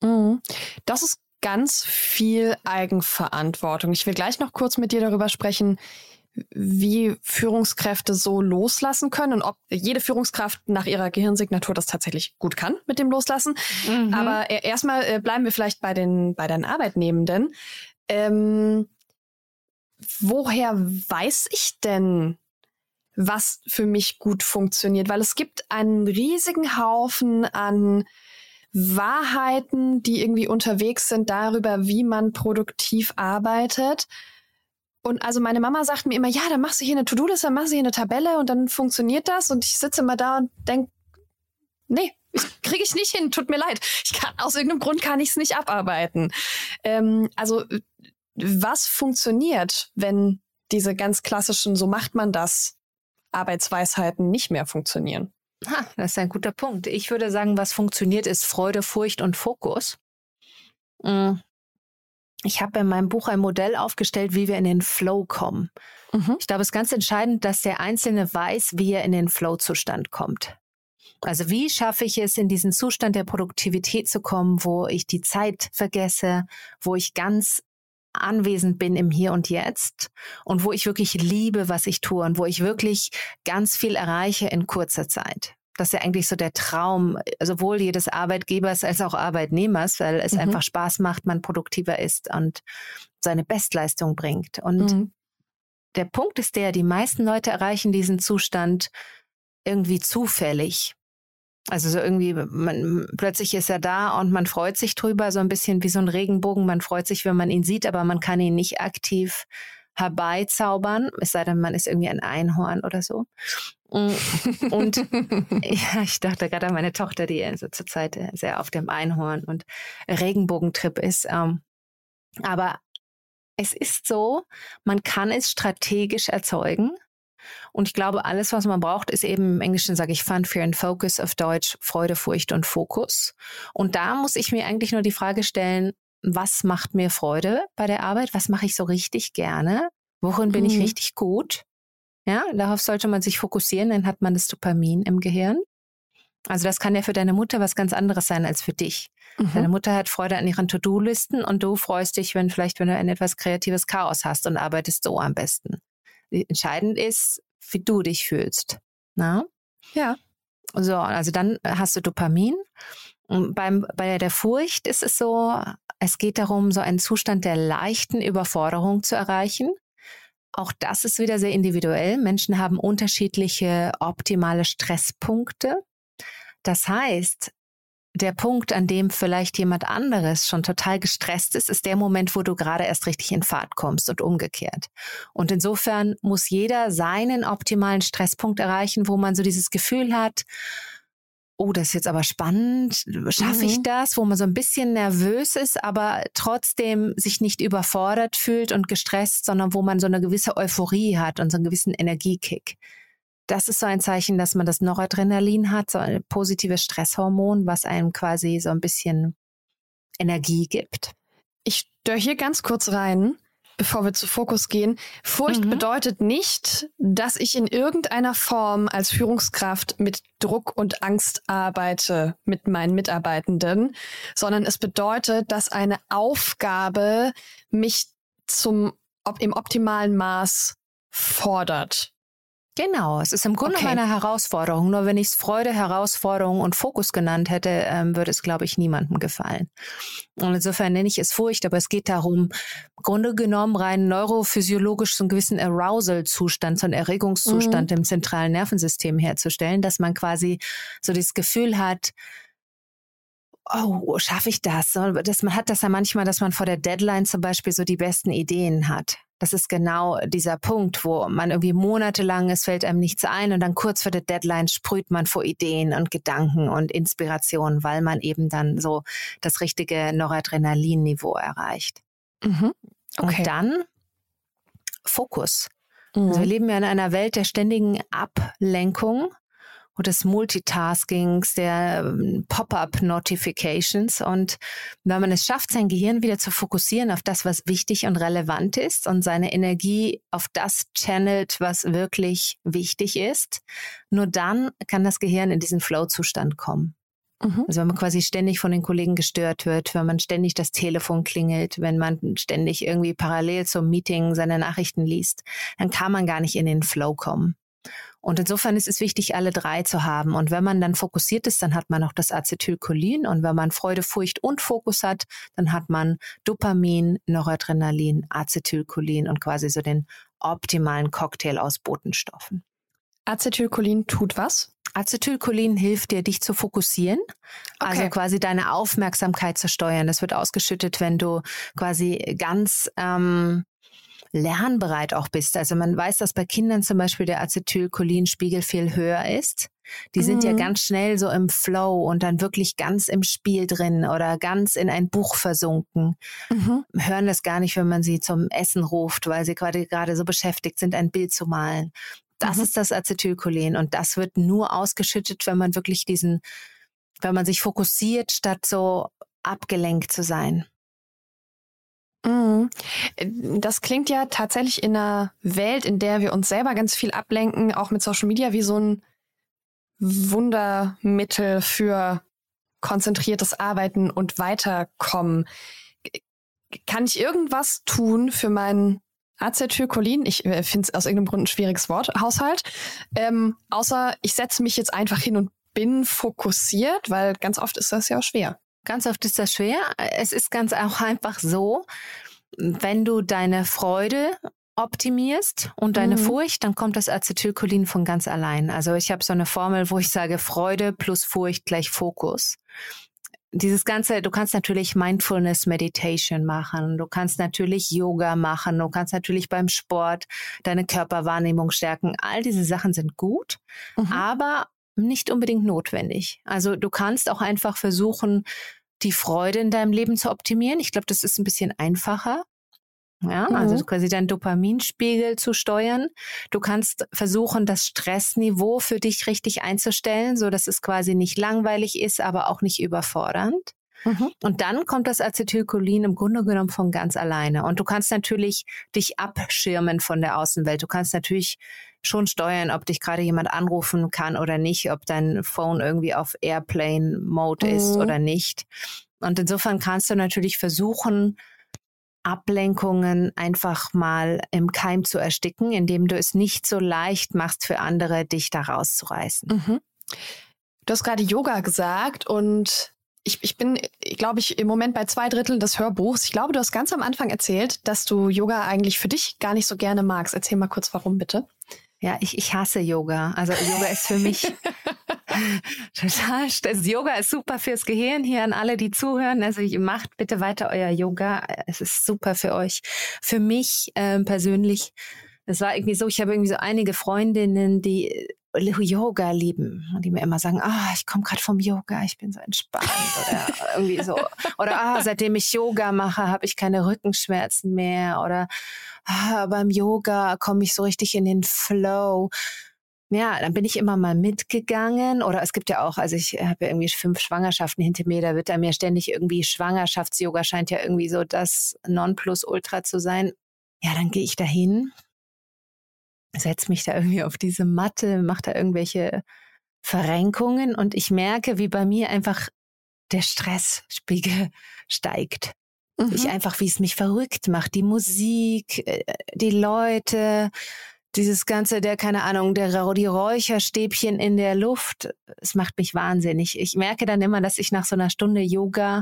Das ist ganz viel Eigenverantwortung. Ich will gleich noch kurz mit dir darüber sprechen, wie Führungskräfte so loslassen können und ob jede Führungskraft nach ihrer Gehirnsignatur das tatsächlich gut kann mit dem Loslassen. Aber erstmal bleiben wir vielleicht bei den Arbeitnehmenden. Woher weiß ich denn, was für mich gut funktioniert? Weil es gibt einen riesigen Haufen an Wahrheiten, die irgendwie unterwegs sind darüber, wie man produktiv arbeitet. Und also meine Mama sagt mir immer, ja, dann machst du hier eine To-Do-Liste, dann machst du hier eine Tabelle und dann funktioniert das. Und ich sitze immer da und denke, nee, kriege ich nicht hin, tut mir leid. Aus irgendeinem Grund kann ich es nicht abarbeiten. Also was funktioniert, wenn diese ganz klassischen, so macht man das, Arbeitsweisheiten nicht mehr funktionieren? Das ist ein guter Punkt. Ich würde sagen, was funktioniert, ist Freude, Furcht und Fokus. Ich habe in meinem Buch ein Modell aufgestellt, wie wir in den Flow kommen. Ich glaube, es ist ganz entscheidend, dass der Einzelne weiß, wie er in den Flow-Zustand kommt. Also wie schaffe ich es, in diesen Zustand der Produktivität zu kommen, wo ich die Zeit vergesse, wo ich ganz anwesend bin im Hier und Jetzt und wo ich wirklich liebe, was ich tue und wo ich wirklich ganz viel erreiche in kurzer Zeit. Das ist ja eigentlich so der Traum, sowohl jedes Arbeitgebers als auch Arbeitnehmers, weil es einfach Spaß macht, man produktiver ist und seine Bestleistung bringt. Und der Punkt ist die meisten Leute erreichen diesen Zustand irgendwie zufällig. Also so irgendwie, plötzlich ist er da und man freut sich drüber, so ein bisschen wie so ein Regenbogen. Man freut sich, wenn man ihn sieht, aber man kann ihn nicht aktiv herbeizaubern, es sei denn, man ist irgendwie ein Einhorn oder so. Und ja, ich dachte gerade an meine Tochter, die also zurzeit sehr auf dem Einhorn- und Regenbogentrip ist. Aber es ist so, man kann es strategisch erzeugen. Und ich glaube, alles, was man braucht, ist eben, im Englischen sage ich Fun, Fear and Focus, auf Deutsch Freude, Furcht und Fokus. Und da muss ich mir eigentlich nur die Frage stellen, was macht mir Freude bei der Arbeit? Was mache ich so richtig gerne? Worin bin ich richtig gut? Ja, darauf sollte man sich fokussieren, dann hat man das Dopamin im Gehirn. Also das kann ja für deine Mutter was ganz anderes sein als für dich. Deine Mutter hat Freude an ihren To-Do-Listen und du freust dich, wenn du ein etwas kreatives Chaos hast und arbeitest so am besten. Entscheidend ist, wie du dich fühlst. Na? Ja. So, also dann hast du Dopamin. Und bei der Furcht ist es so, es geht darum, so einen Zustand der leichten Überforderung zu erreichen. Auch das ist wieder sehr individuell. Menschen haben unterschiedliche optimale Stresspunkte. Das heißt, der Punkt, an dem vielleicht jemand anderes schon total gestresst ist, ist der Moment, wo du gerade erst richtig in Fahrt kommst und umgekehrt. Und insofern muss jeder seinen optimalen Stresspunkt erreichen, wo man so dieses Gefühl hat, oh, das ist jetzt aber spannend, schaffe ich das? Wo man so ein bisschen nervös ist, aber trotzdem sich nicht überfordert fühlt und gestresst, sondern wo man so eine gewisse Euphorie hat und so einen gewissen Energiekick. Das ist so ein Zeichen, dass man das Noradrenalin hat, so ein positives Stresshormon, was einem quasi so ein bisschen Energie gibt. Ich störe hier ganz kurz rein, bevor wir zu Fokus gehen. Furcht bedeutet nicht, dass ich in irgendeiner Form als Führungskraft mit Druck und Angst arbeite mit meinen Mitarbeitenden, sondern es bedeutet, dass eine Aufgabe mich im optimalen Maß fordert. Genau, es ist im Grunde eine Herausforderung. Nur wenn ich es Freude, Herausforderung und Fokus genannt hätte, würde es, glaube ich, niemandem gefallen. Und insofern nenne ich es Furcht, aber es geht darum, im Grunde genommen rein neurophysiologisch so einen gewissen Arousal-Zustand, so einen Erregungszustand im zentralen Nervensystem herzustellen, dass man quasi so das Gefühl hat, oh, schaffe ich das? Man hat das ja manchmal, dass man vor der Deadline zum Beispiel so die besten Ideen hat. Das ist genau dieser Punkt, wo man irgendwie monatelang, es fällt einem nichts ein und dann kurz vor der Deadline sprüht man vor Ideen und Gedanken und Inspirationen, weil man eben dann so das richtige Noradrenalin-Niveau erreicht. Okay. Und dann Fokus. Also wir leben ja in einer Welt der ständigen Ablenkung und des Multitaskings, der Pop-up-Notifications. Und wenn man es schafft, sein Gehirn wieder zu fokussieren auf das, was wichtig und relevant ist und seine Energie auf das channelt, was wirklich wichtig ist, nur dann kann das Gehirn in diesen Flow-Zustand kommen. Also wenn man quasi ständig von den Kollegen gestört wird, wenn man ständig das Telefon klingelt, wenn man ständig irgendwie parallel zum Meeting seine Nachrichten liest, dann kann man gar nicht in den Flow kommen. Und insofern ist es wichtig, alle drei zu haben. Und wenn man dann fokussiert ist, dann hat man auch das Acetylcholin. Und wenn man Freude, Furcht und Fokus hat, dann hat man Dopamin, Noradrenalin, Acetylcholin und quasi so den optimalen Cocktail aus Botenstoffen. Acetylcholin tut was? Acetylcholin hilft dir, dich zu fokussieren, also quasi deine Aufmerksamkeit zu steuern. Das wird ausgeschüttet, wenn du quasi ganz lernbereit auch bist. Also man weiß, dass bei Kindern zum Beispiel der Acetylcholinspiegel viel höher ist. Die sind ja ganz schnell so im Flow und dann wirklich ganz im Spiel drin oder ganz in ein Buch versunken. Hören das gar nicht, wenn man sie zum Essen ruft, weil sie gerade so beschäftigt sind, ein Bild zu malen. Das ist das Acetylcholin und das wird nur ausgeschüttet, wenn man wirklich wenn man sich fokussiert, statt so abgelenkt zu sein. Das klingt ja tatsächlich in einer Welt, in der wir uns selber ganz viel ablenken, auch mit Social Media, wie so ein Wundermittel für konzentriertes Arbeiten und Weiterkommen. Kann ich irgendwas tun für meinen Acetylcholin? Ich finde es aus irgendeinem Grund ein schwieriges Wort, Haushalt. Außer ich setze mich jetzt einfach hin und bin fokussiert, weil ganz oft ist das ja auch schwer. Ganz oft ist das schwer. Es ist ganz auch einfach so, wenn du deine Freude optimierst und deine Furcht, dann kommt das Acetylcholin von ganz allein. Also ich habe so eine Formel, wo ich sage, Freude plus Furcht gleich Fokus. Dieses Ganze, du kannst natürlich Mindfulness Meditation machen, du kannst natürlich Yoga machen, du kannst natürlich beim Sport deine Körperwahrnehmung stärken. All diese Sachen sind gut, aber nicht unbedingt notwendig. Also du kannst auch einfach versuchen, die Freude in deinem Leben zu optimieren. Ich glaube, das ist ein bisschen einfacher. Ja, also quasi deinen Dopaminspiegel zu steuern. Du kannst versuchen, das Stressniveau für dich richtig einzustellen, so dass es quasi nicht langweilig ist, aber auch nicht überfordernd. Und dann kommt das Acetylcholin im Grunde genommen von ganz alleine. Und du kannst natürlich dich abschirmen von der Außenwelt. Du kannst natürlich schon steuern, ob dich gerade jemand anrufen kann oder nicht, ob dein Phone irgendwie auf Airplane-Mode ist oder nicht. Und insofern kannst du natürlich versuchen, Ablenkungen einfach mal im Keim zu ersticken, indem du es nicht so leicht machst für andere, dich da rauszureißen. Mhm. Du hast gerade Yoga gesagt und ich bin, glaube ich, im Moment bei 2/3 des Hörbuchs. Ich glaube, du hast ganz am Anfang erzählt, dass du Yoga eigentlich für dich gar nicht so gerne magst. Erzähl mal kurz, warum bitte. Ja, ich hasse Yoga. Also Yoga ist für mich total stress. Yoga ist super fürs Gehirn. Hier an alle, die zuhören. Also macht bitte weiter euer Yoga. Es ist super für euch. Für mich persönlich, es war irgendwie so, ich habe irgendwie so einige Freundinnen, die Yoga lieben und die mir immer sagen, ich komme gerade vom Yoga, ich bin so entspannt oder irgendwie so. Oder seitdem ich Yoga mache, habe ich keine Rückenschmerzen mehr oder beim Yoga komme ich so richtig in den Flow. Ja, dann bin ich immer mal mitgegangen oder es gibt ja auch, also ich habe ja irgendwie 5 Schwangerschaften hinter mir, da wird da mir ständig irgendwie Schwangerschafts-Yoga scheint ja irgendwie so das Nonplusultra zu sein. Ja, dann gehe ich da hin, setze mich da irgendwie auf diese Matte, mache da irgendwelche Verrenkungen und ich merke, wie bei mir einfach der Stressspiegel steigt. Mhm. Ich einfach, wie es mich verrückt macht, die Musik, die Leute, dieses ganze, die Räucherstäbchen in der Luft, es macht mich wahnsinnig. Ich merke dann immer, dass ich nach so einer Stunde Yoga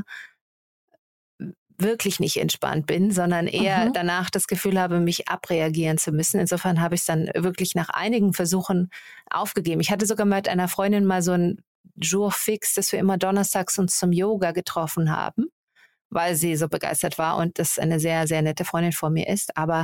wirklich nicht entspannt bin, sondern eher danach das Gefühl habe, mich abreagieren zu müssen. Insofern habe ich es dann wirklich nach einigen Versuchen aufgegeben. Ich hatte sogar mit einer Freundin mal so ein Jour fix, dass wir immer donnerstags uns zum Yoga getroffen haben, weil sie so begeistert war und das eine sehr, sehr nette Freundin von mir ist. Aber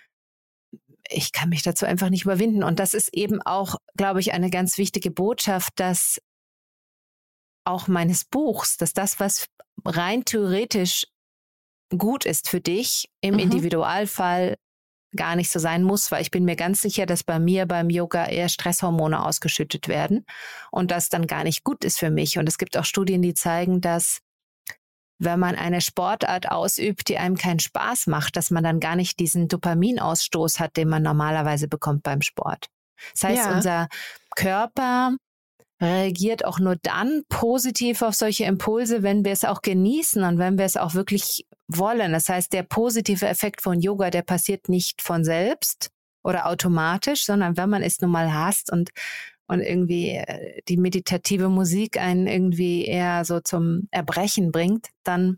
ich kann mich dazu einfach nicht überwinden. Und das ist eben auch, glaube ich, eine ganz wichtige Botschaft, dass auch meines Buchs, dass das, was rein theoretisch gut ist für dich, im Individualfall gar nicht so sein muss, weil ich bin mir ganz sicher, dass bei mir beim Yoga eher Stresshormone ausgeschüttet werden und das dann gar nicht gut ist für mich. Und es gibt auch Studien, die zeigen, dass wenn man eine Sportart ausübt, die einem keinen Spaß macht, dass man dann gar nicht diesen Dopaminausstoß hat, den man normalerweise bekommt beim Sport. Das heißt, unser Körper reagiert auch nur dann positiv auf solche Impulse, wenn wir es auch genießen und wenn wir es auch wirklich wollen. Das heißt, der positive Effekt von Yoga, der passiert nicht von selbst oder automatisch, sondern wenn man es nun mal hasst und irgendwie die meditative Musik einen irgendwie eher so zum Erbrechen bringt, dann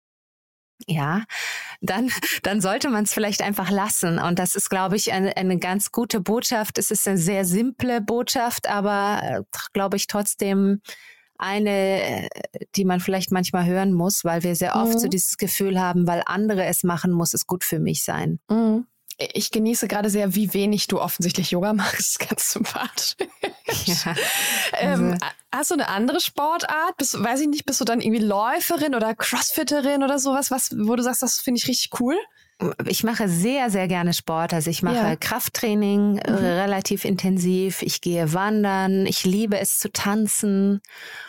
sollte man es vielleicht einfach lassen. Und das ist, glaube ich, eine ganz gute Botschaft. Es ist eine sehr simple Botschaft, aber, glaube ich, trotzdem eine, die man vielleicht manchmal hören muss, weil wir sehr oft so dieses Gefühl haben, weil andere es machen, muss es gut für mich sein. Mhm. Ich genieße gerade sehr, wie wenig du offensichtlich Yoga machst. Ganz sympathisch. Ja, hast du eine andere Sportart? Bist du dann irgendwie Läuferin oder Crossfitterin oder sowas, wo du sagst, das finde ich richtig cool? Ich mache sehr, sehr gerne Sport. Also ich mache Krafttraining relativ intensiv. Ich gehe wandern. Ich liebe es zu tanzen.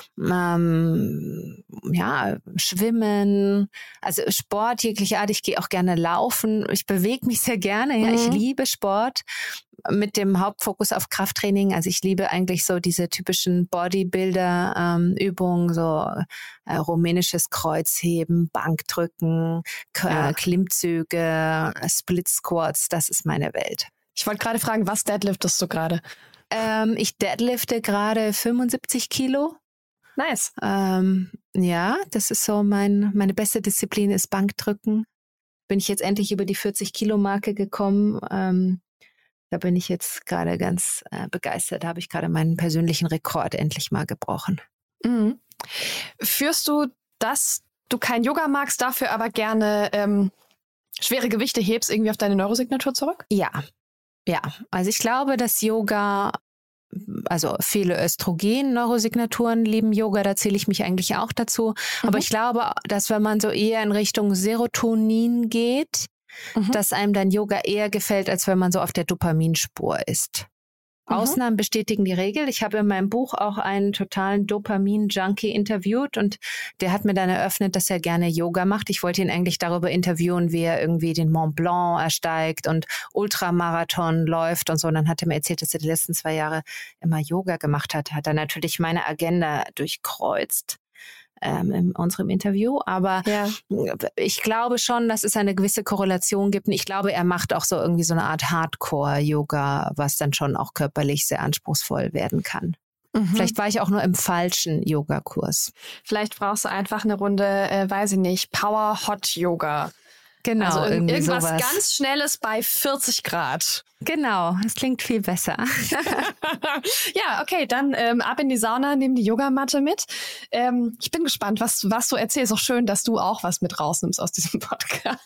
Schwimmen. Also Sport jeglicher Art. Ich gehe auch gerne laufen. Ich bewege mich sehr gerne. Ja, ich liebe Sport mit dem Hauptfokus auf Krafttraining. Also ich liebe eigentlich so diese typischen Bodybuilder-Übungen, so rumänisches Kreuzheben, Bankdrücken, Klimmzüge, Split Squats. Das ist meine Welt. Ich wollte gerade fragen, was deadliftest du gerade? Ich deadlifte gerade 75 Kilo. Nice. Das ist so meine beste Disziplin ist Bankdrücken. Bin ich jetzt endlich über die 40-Kilo-Marke gekommen. Da bin ich jetzt gerade ganz begeistert. Da habe ich gerade meinen persönlichen Rekord endlich mal gebrochen. Mhm. Führst du, dass du kein Yoga magst, dafür aber gerne schwere Gewichte hebst, irgendwie auf deine Neurosignatur zurück? Ja. Also ich glaube, dass Yoga, also viele Östrogen-Neurosignaturen lieben Yoga, da zähle ich mich eigentlich auch dazu. Aber ich glaube, dass wenn man so eher in Richtung Serotonin geht, dass einem dann Yoga eher gefällt, als wenn man so auf der Dopaminspur ist. Ausnahmen bestätigen die Regel. Ich habe in meinem Buch auch einen totalen Dopamin-Junkie interviewt und der hat mir dann eröffnet, dass er gerne Yoga macht. Ich wollte ihn eigentlich darüber interviewen, wie er irgendwie den Mont Blanc ersteigt und Ultramarathon läuft und so. Und dann hat er mir erzählt, dass er die letzten 2 Jahre immer Yoga gemacht hat. Hat er natürlich meine Agenda durchkreuzt. in unserem Interview. Aber ich glaube schon, dass es eine gewisse Korrelation gibt. Und ich glaube, er macht auch so irgendwie so eine Art Hardcore-Yoga, was dann schon auch körperlich sehr anspruchsvoll werden kann. Vielleicht war ich auch nur im falschen Yogakurs. Vielleicht brauchst du einfach eine Runde, weiß ich nicht, Power-Hot-Yoga. Genau, also irgendwas sowas. ganz Schnelles bei 40 Grad. Genau, das klingt viel besser. Ja, okay, dann ab in die Sauna, nimm die Yogamatte mit. Ich bin gespannt, was du erzählst. Auch schön, dass du auch was mit rausnimmst aus diesem Podcast.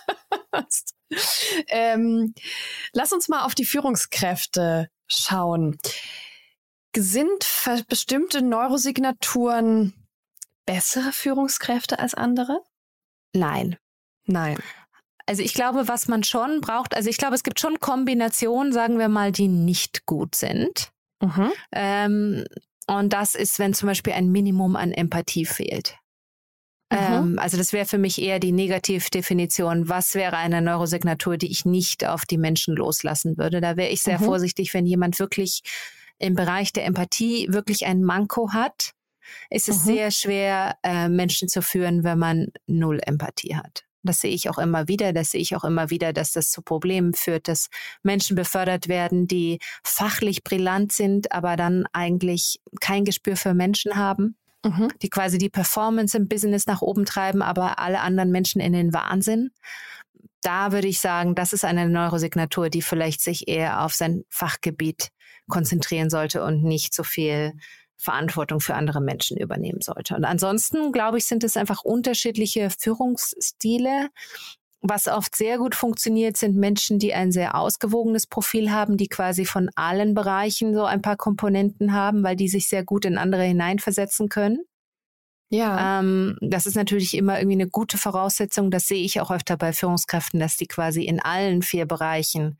Lass uns mal auf die Führungskräfte schauen. Sind bestimmte Neurosignaturen bessere Führungskräfte als andere? Nein. Also ich glaube, was man schon braucht, also ich glaube, es gibt schon Kombinationen, sagen wir mal, die nicht gut sind. Und das ist, wenn zum Beispiel ein Minimum an Empathie fehlt. Also das wäre für mich eher die Negativdefinition. Was wäre eine Neurosignatur, die ich nicht auf die Menschen loslassen würde? Da wäre ich sehr vorsichtig, wenn jemand wirklich im Bereich der Empathie wirklich ein Manko hat. Ist es sehr schwer, Menschen zu führen, wenn man null Empathie hat. Das sehe ich auch immer wieder. Dass das zu Problemen führt, dass Menschen befördert werden, die fachlich brillant sind, aber dann eigentlich kein Gespür für Menschen haben, die quasi die Performance im Business nach oben treiben, aber alle anderen Menschen in den Wahnsinn. Da würde ich sagen, das ist eine Neurosignatur, die vielleicht sich eher auf sein Fachgebiet konzentrieren sollte und nicht so viel Verantwortung für andere Menschen übernehmen sollte. Und ansonsten, glaube ich, sind es einfach unterschiedliche Führungsstile. Was oft sehr gut funktioniert, sind Menschen, die ein sehr ausgewogenes Profil haben, die quasi von allen Bereichen so ein paar Komponenten haben, weil die sich sehr gut in andere hineinversetzen können. Ja. Das ist natürlich immer irgendwie eine gute Voraussetzung. Das sehe ich auch öfter bei Führungskräften, dass die quasi in allen 4 Bereichen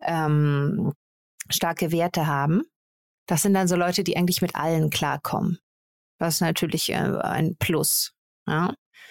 starke Werte haben. Das sind dann so Leute, die eigentlich mit allen klarkommen. Das ist natürlich ein Plus. Ja?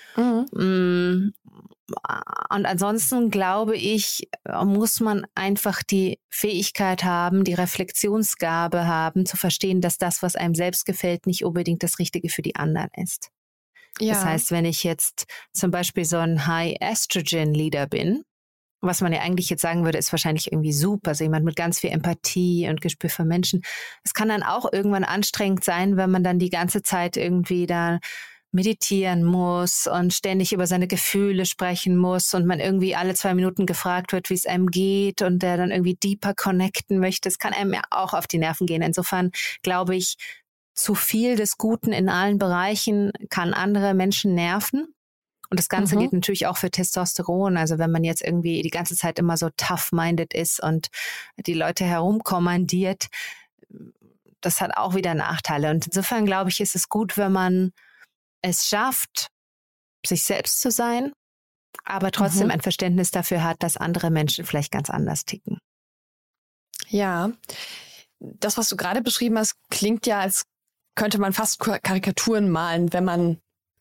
Und ansonsten glaube ich, muss man einfach die Fähigkeit haben, die Reflexionsgabe haben, zu verstehen, dass das, was einem selbst gefällt, nicht unbedingt das Richtige für die anderen ist. Ja. Das heißt, wenn ich jetzt zum Beispiel so ein High-Estrogen-Leader bin, was man ja eigentlich jetzt sagen würde, ist wahrscheinlich irgendwie super, also jemand mit ganz viel Empathie und Gespür für Menschen. Es kann dann auch irgendwann anstrengend sein, wenn man dann die ganze Zeit irgendwie da meditieren muss und ständig über seine Gefühle sprechen muss und man irgendwie alle 2 Minuten gefragt wird, wie es einem geht und der dann irgendwie deeper connecten möchte. Das kann einem ja auch auf die Nerven gehen. Insofern glaube ich, zu viel des Guten in allen Bereichen kann andere Menschen nerven. Und das Ganze geht natürlich auch für Testosteron. Also wenn man jetzt irgendwie die ganze Zeit immer so tough-minded ist und die Leute herumkommandiert, das hat auch wieder Nachteile. Und insofern glaube ich, ist es gut, wenn man es schafft, sich selbst zu sein, aber trotzdem ein Verständnis dafür hat, dass andere Menschen vielleicht ganz anders ticken. Ja, das, was du gerade beschrieben hast, klingt ja, als könnte man fast Karikaturen malen, wenn man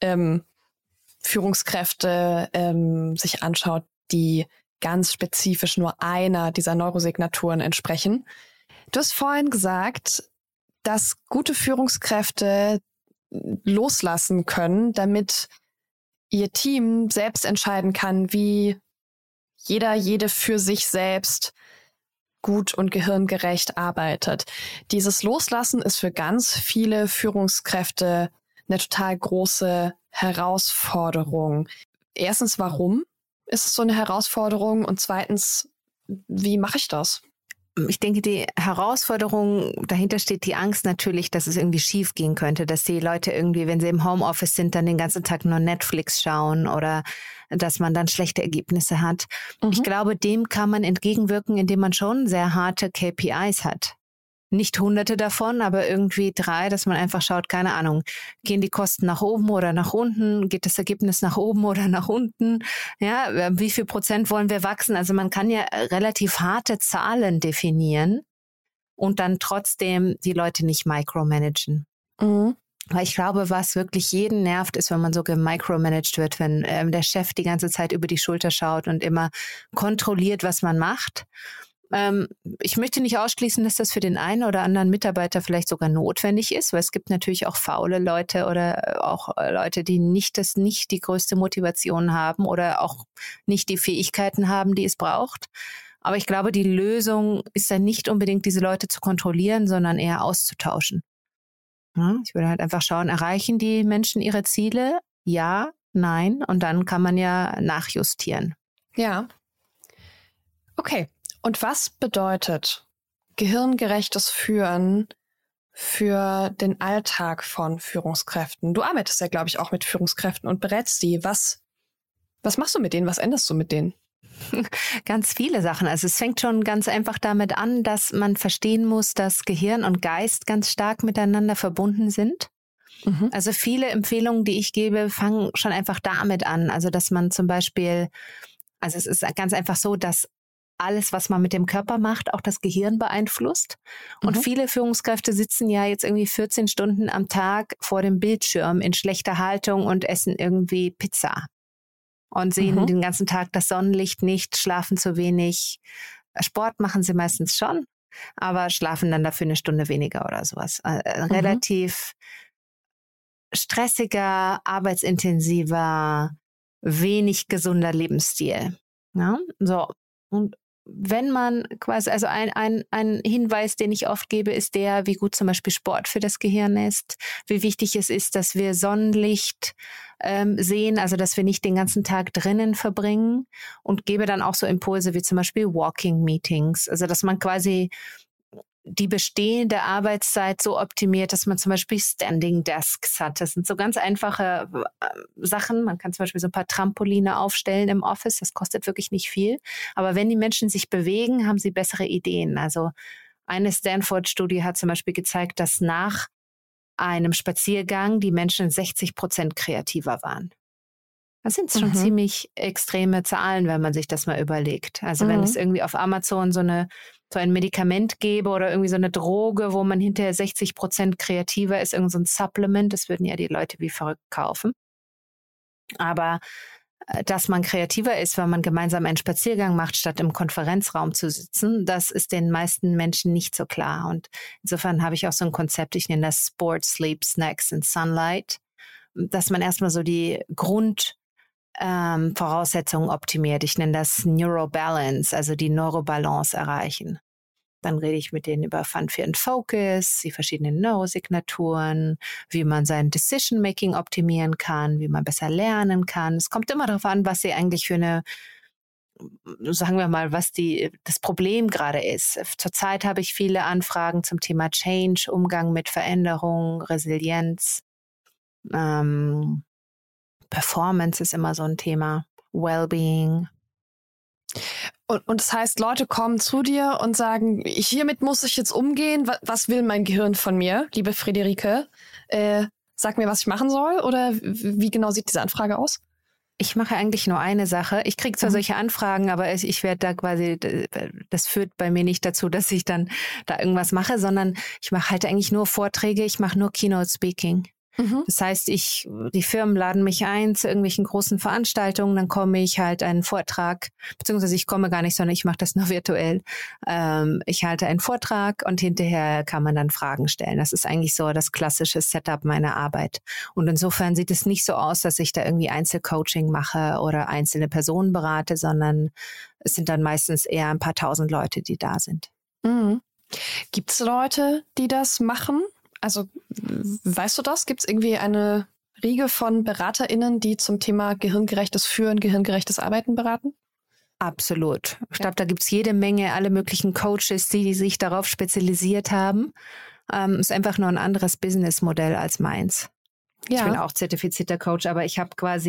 Führungskräfte sich anschaut, die ganz spezifisch nur einer dieser Neurosignaturen entsprechen. Du hast vorhin gesagt, dass gute Führungskräfte loslassen können, damit ihr Team selbst entscheiden kann, wie jede für sich selbst gut und gehirngerecht arbeitet. Dieses Loslassen ist für ganz viele Führungskräfte eine total große Herausforderung. Erstens, warum ist es so eine Herausforderung? Und zweitens, wie mache ich das? Ich denke, die Herausforderung, dahinter steht die Angst natürlich, dass es irgendwie schief gehen könnte, dass die Leute irgendwie, wenn sie im Homeoffice sind, dann den ganzen Tag nur Netflix schauen oder dass man dann schlechte Ergebnisse hat. Ich glaube, dem kann man entgegenwirken, indem man schon sehr harte KPIs hat. Nicht Hunderte davon, aber irgendwie 3, dass man einfach schaut, keine Ahnung, gehen die Kosten nach oben oder nach unten? Geht das Ergebnis nach oben oder nach unten? Ja, wie viel Prozent wollen wir wachsen? Also man kann ja relativ harte Zahlen definieren und dann trotzdem die Leute nicht micromanagen. Weil ich glaube, was wirklich jeden nervt, ist, wenn man so gemicromanagt wird, wenn der Chef die ganze Zeit über die Schulter schaut und immer kontrolliert, was man macht. Ich möchte nicht ausschließen, dass das für den einen oder anderen Mitarbeiter vielleicht sogar notwendig ist, weil es gibt natürlich auch faule Leute oder auch Leute, die nicht die größte Motivation haben oder auch nicht die Fähigkeiten haben, die es braucht. Aber ich glaube, die Lösung ist dann nicht unbedingt, diese Leute zu kontrollieren, sondern eher auszutauschen. Ja, ich würde halt einfach schauen, erreichen die Menschen ihre Ziele? Ja, nein. Und dann kann man ja nachjustieren. Ja. Okay. Und was bedeutet gehirngerechtes Führen für den Alltag von Führungskräften? Du arbeitest ja, glaube ich, auch mit Führungskräften und berätst die. Was machst du mit denen? Was änderst du mit denen? Ganz viele Sachen. Also es fängt schon ganz einfach damit an, dass man verstehen muss, dass Gehirn und Geist ganz stark miteinander verbunden sind. Mhm. Also viele Empfehlungen, die ich gebe, fangen schon einfach damit an. Also dass man zum Beispiel, also es ist ganz einfach so, dass alles, was man mit dem Körper macht, auch das Gehirn beeinflusst. Und viele Führungskräfte sitzen ja jetzt irgendwie 14 Stunden am Tag vor dem Bildschirm in schlechter Haltung und essen irgendwie Pizza. Und sehen den ganzen Tag das Sonnenlicht nicht, schlafen zu wenig. Sport machen sie meistens schon, aber schlafen dann dafür eine Stunde weniger oder sowas. Relativ stressiger, arbeitsintensiver, wenig gesunder Lebensstil. Ja? So. Und wenn man quasi, also ein Hinweis, den ich oft gebe, ist der, wie gut zum Beispiel Sport für das Gehirn ist, wie wichtig es ist, dass wir Sonnenlicht sehen, also dass wir nicht den ganzen Tag drinnen verbringen, und gebe dann auch so Impulse wie zum Beispiel Walking Meetings, also dass man quasi die bestehende Arbeitszeit so optimiert, dass man zum Beispiel Standing Desks hat. Das sind so ganz einfache Sachen. Man kann zum Beispiel so ein paar Trampoline aufstellen im Office. Das kostet wirklich nicht viel. Aber wenn die Menschen sich bewegen, haben sie bessere Ideen. Also eine Stanford-Studie hat zum Beispiel gezeigt, dass nach einem Spaziergang die Menschen 60% kreativer waren. Das sind schon ziemlich extreme Zahlen, wenn man sich das mal überlegt. Also wenn es irgendwie auf Amazon so ein Medikament gäbe oder irgendwie so eine Droge, wo man hinterher 60% kreativer ist, irgend so ein Supplement, das würden ja die Leute wie verrückt kaufen. Aber dass man kreativer ist, wenn man gemeinsam einen Spaziergang macht, statt im Konferenzraum zu sitzen, das ist den meisten Menschen nicht so klar. Und insofern habe ich auch so ein Konzept, ich nenne das Sport, Sleep, Snacks and Sunlight, dass man erstmal so die Voraussetzungen optimiert. Ich nenne das Neurobalance, also die Neurobalance erreichen. Dann rede ich mit denen über Fun, Fear and Focus, die verschiedenen Neurosignaturen, wie man sein Decision-Making optimieren kann, wie man besser lernen kann. Es kommt immer darauf an, was sie eigentlich für sagen wir mal, was das Problem gerade ist. Zurzeit habe ich viele Anfragen zum Thema Change, Umgang mit Veränderung, Resilienz. Performance ist immer so ein Thema. Wellbeing. Und das heißt, Leute kommen zu dir und sagen, hiermit muss ich jetzt umgehen. Was will mein Gehirn von mir, liebe Friederike? Sag mir, was ich machen soll? Oder wie genau sieht diese Anfrage aus? Ich mache eigentlich nur eine Sache. Ich kriege zwar solche Anfragen, aber ich werde da quasi, das führt bei mir nicht dazu, dass ich dann da irgendwas mache, sondern ich mache halt eigentlich nur Vorträge, ich mache nur Keynote Speaking. Das heißt, die Firmen laden mich ein zu irgendwelchen großen Veranstaltungen, dann komme ich halt einen Vortrag, beziehungsweise ich komme gar nicht, sondern ich mache das nur virtuell. Ich halte einen Vortrag und hinterher kann man dann Fragen stellen. Das ist eigentlich so das klassische Setup meiner Arbeit. Und insofern sieht es nicht so aus, dass ich da irgendwie Einzelcoaching mache oder einzelne Personen berate, sondern es sind dann meistens eher ein paar tausend Leute, die da sind. Gibt es Leute, die das machen? Also, weißt du das? Gibt es irgendwie eine Riege von BeraterInnen, die zum Thema gehirngerechtes Führen, gehirngerechtes Arbeiten beraten? Absolut. Ich glaube, da gibt es jede Menge, alle möglichen Coaches, die sich darauf spezialisiert haben. Ist einfach nur ein anderes Businessmodell als meins. Ja. Ich bin auch zertifizierter Coach, aber ich habe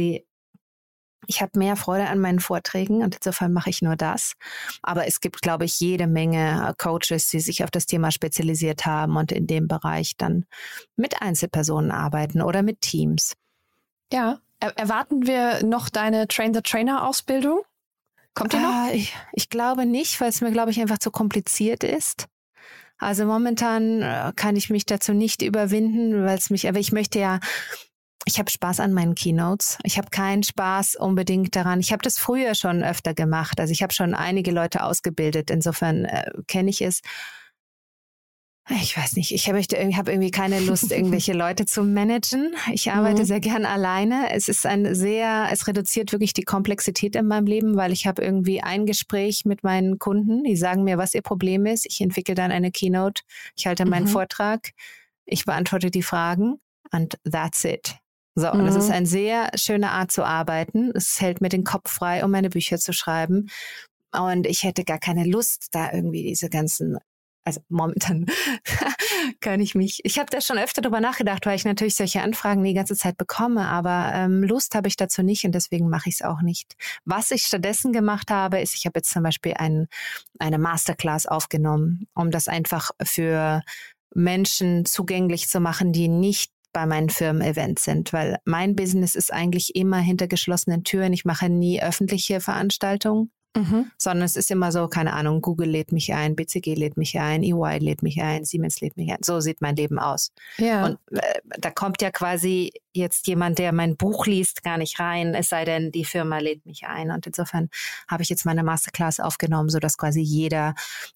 mehr Freude an meinen Vorträgen und insofern mache ich nur das. Aber es gibt, glaube ich, jede Menge Coaches, die sich auf das Thema spezialisiert haben und in dem Bereich dann mit Einzelpersonen arbeiten oder mit Teams. Ja, erwarten wir noch deine Train-the-Trainer-Ausbildung? Kommt die noch? Ich glaube nicht, weil es mir, glaube ich, einfach zu kompliziert ist. Also momentan kann ich mich dazu nicht überwinden, aber ich möchte ja Ich habe Spaß an meinen Keynotes. Ich habe keinen Spaß unbedingt daran. Ich habe das früher schon öfter gemacht. Also ich habe schon einige Leute ausgebildet. Insofern kenne ich es. Ich weiß nicht, ich habe irgendwie keine Lust, irgendwelche Leute zu managen. Ich arbeite sehr gern alleine. Es reduziert wirklich die Komplexität in meinem Leben, weil ich habe irgendwie ein Gespräch mit meinen Kunden, die sagen mir, was ihr Problem ist. Ich entwickle dann eine Keynote, ich halte meinen Vortrag, ich beantworte die Fragen and that's it. So, und das ist eine sehr schöne Art zu arbeiten. Es hält mir den Kopf frei, um meine Bücher zu schreiben. Und ich hätte gar keine Lust, da irgendwie diese ganzen, also momentan ich habe da schon öfter drüber nachgedacht, weil ich natürlich solche Anfragen die ganze Zeit bekomme, aber Lust habe ich dazu nicht und deswegen mache ich es auch nicht. Was ich stattdessen gemacht habe, ist, ich habe jetzt zum Beispiel eine Masterclass aufgenommen, um das einfach für Menschen zugänglich zu machen, die nicht bei meinen Firmen-Events sind, weil mein Business ist eigentlich immer hinter geschlossenen Türen. Ich mache nie öffentliche Veranstaltungen, sondern es ist immer so, keine Ahnung, Google lädt mich ein, BCG lädt mich ein, EY lädt mich ein, Siemens lädt mich ein. So sieht mein Leben aus. Ja. Und da kommt ja quasi jetzt jemand, der mein Buch liest, gar nicht rein, es sei denn, die Firma lädt mich ein. Und insofern habe ich jetzt meine Masterclass aufgenommen, sodass quasi jeder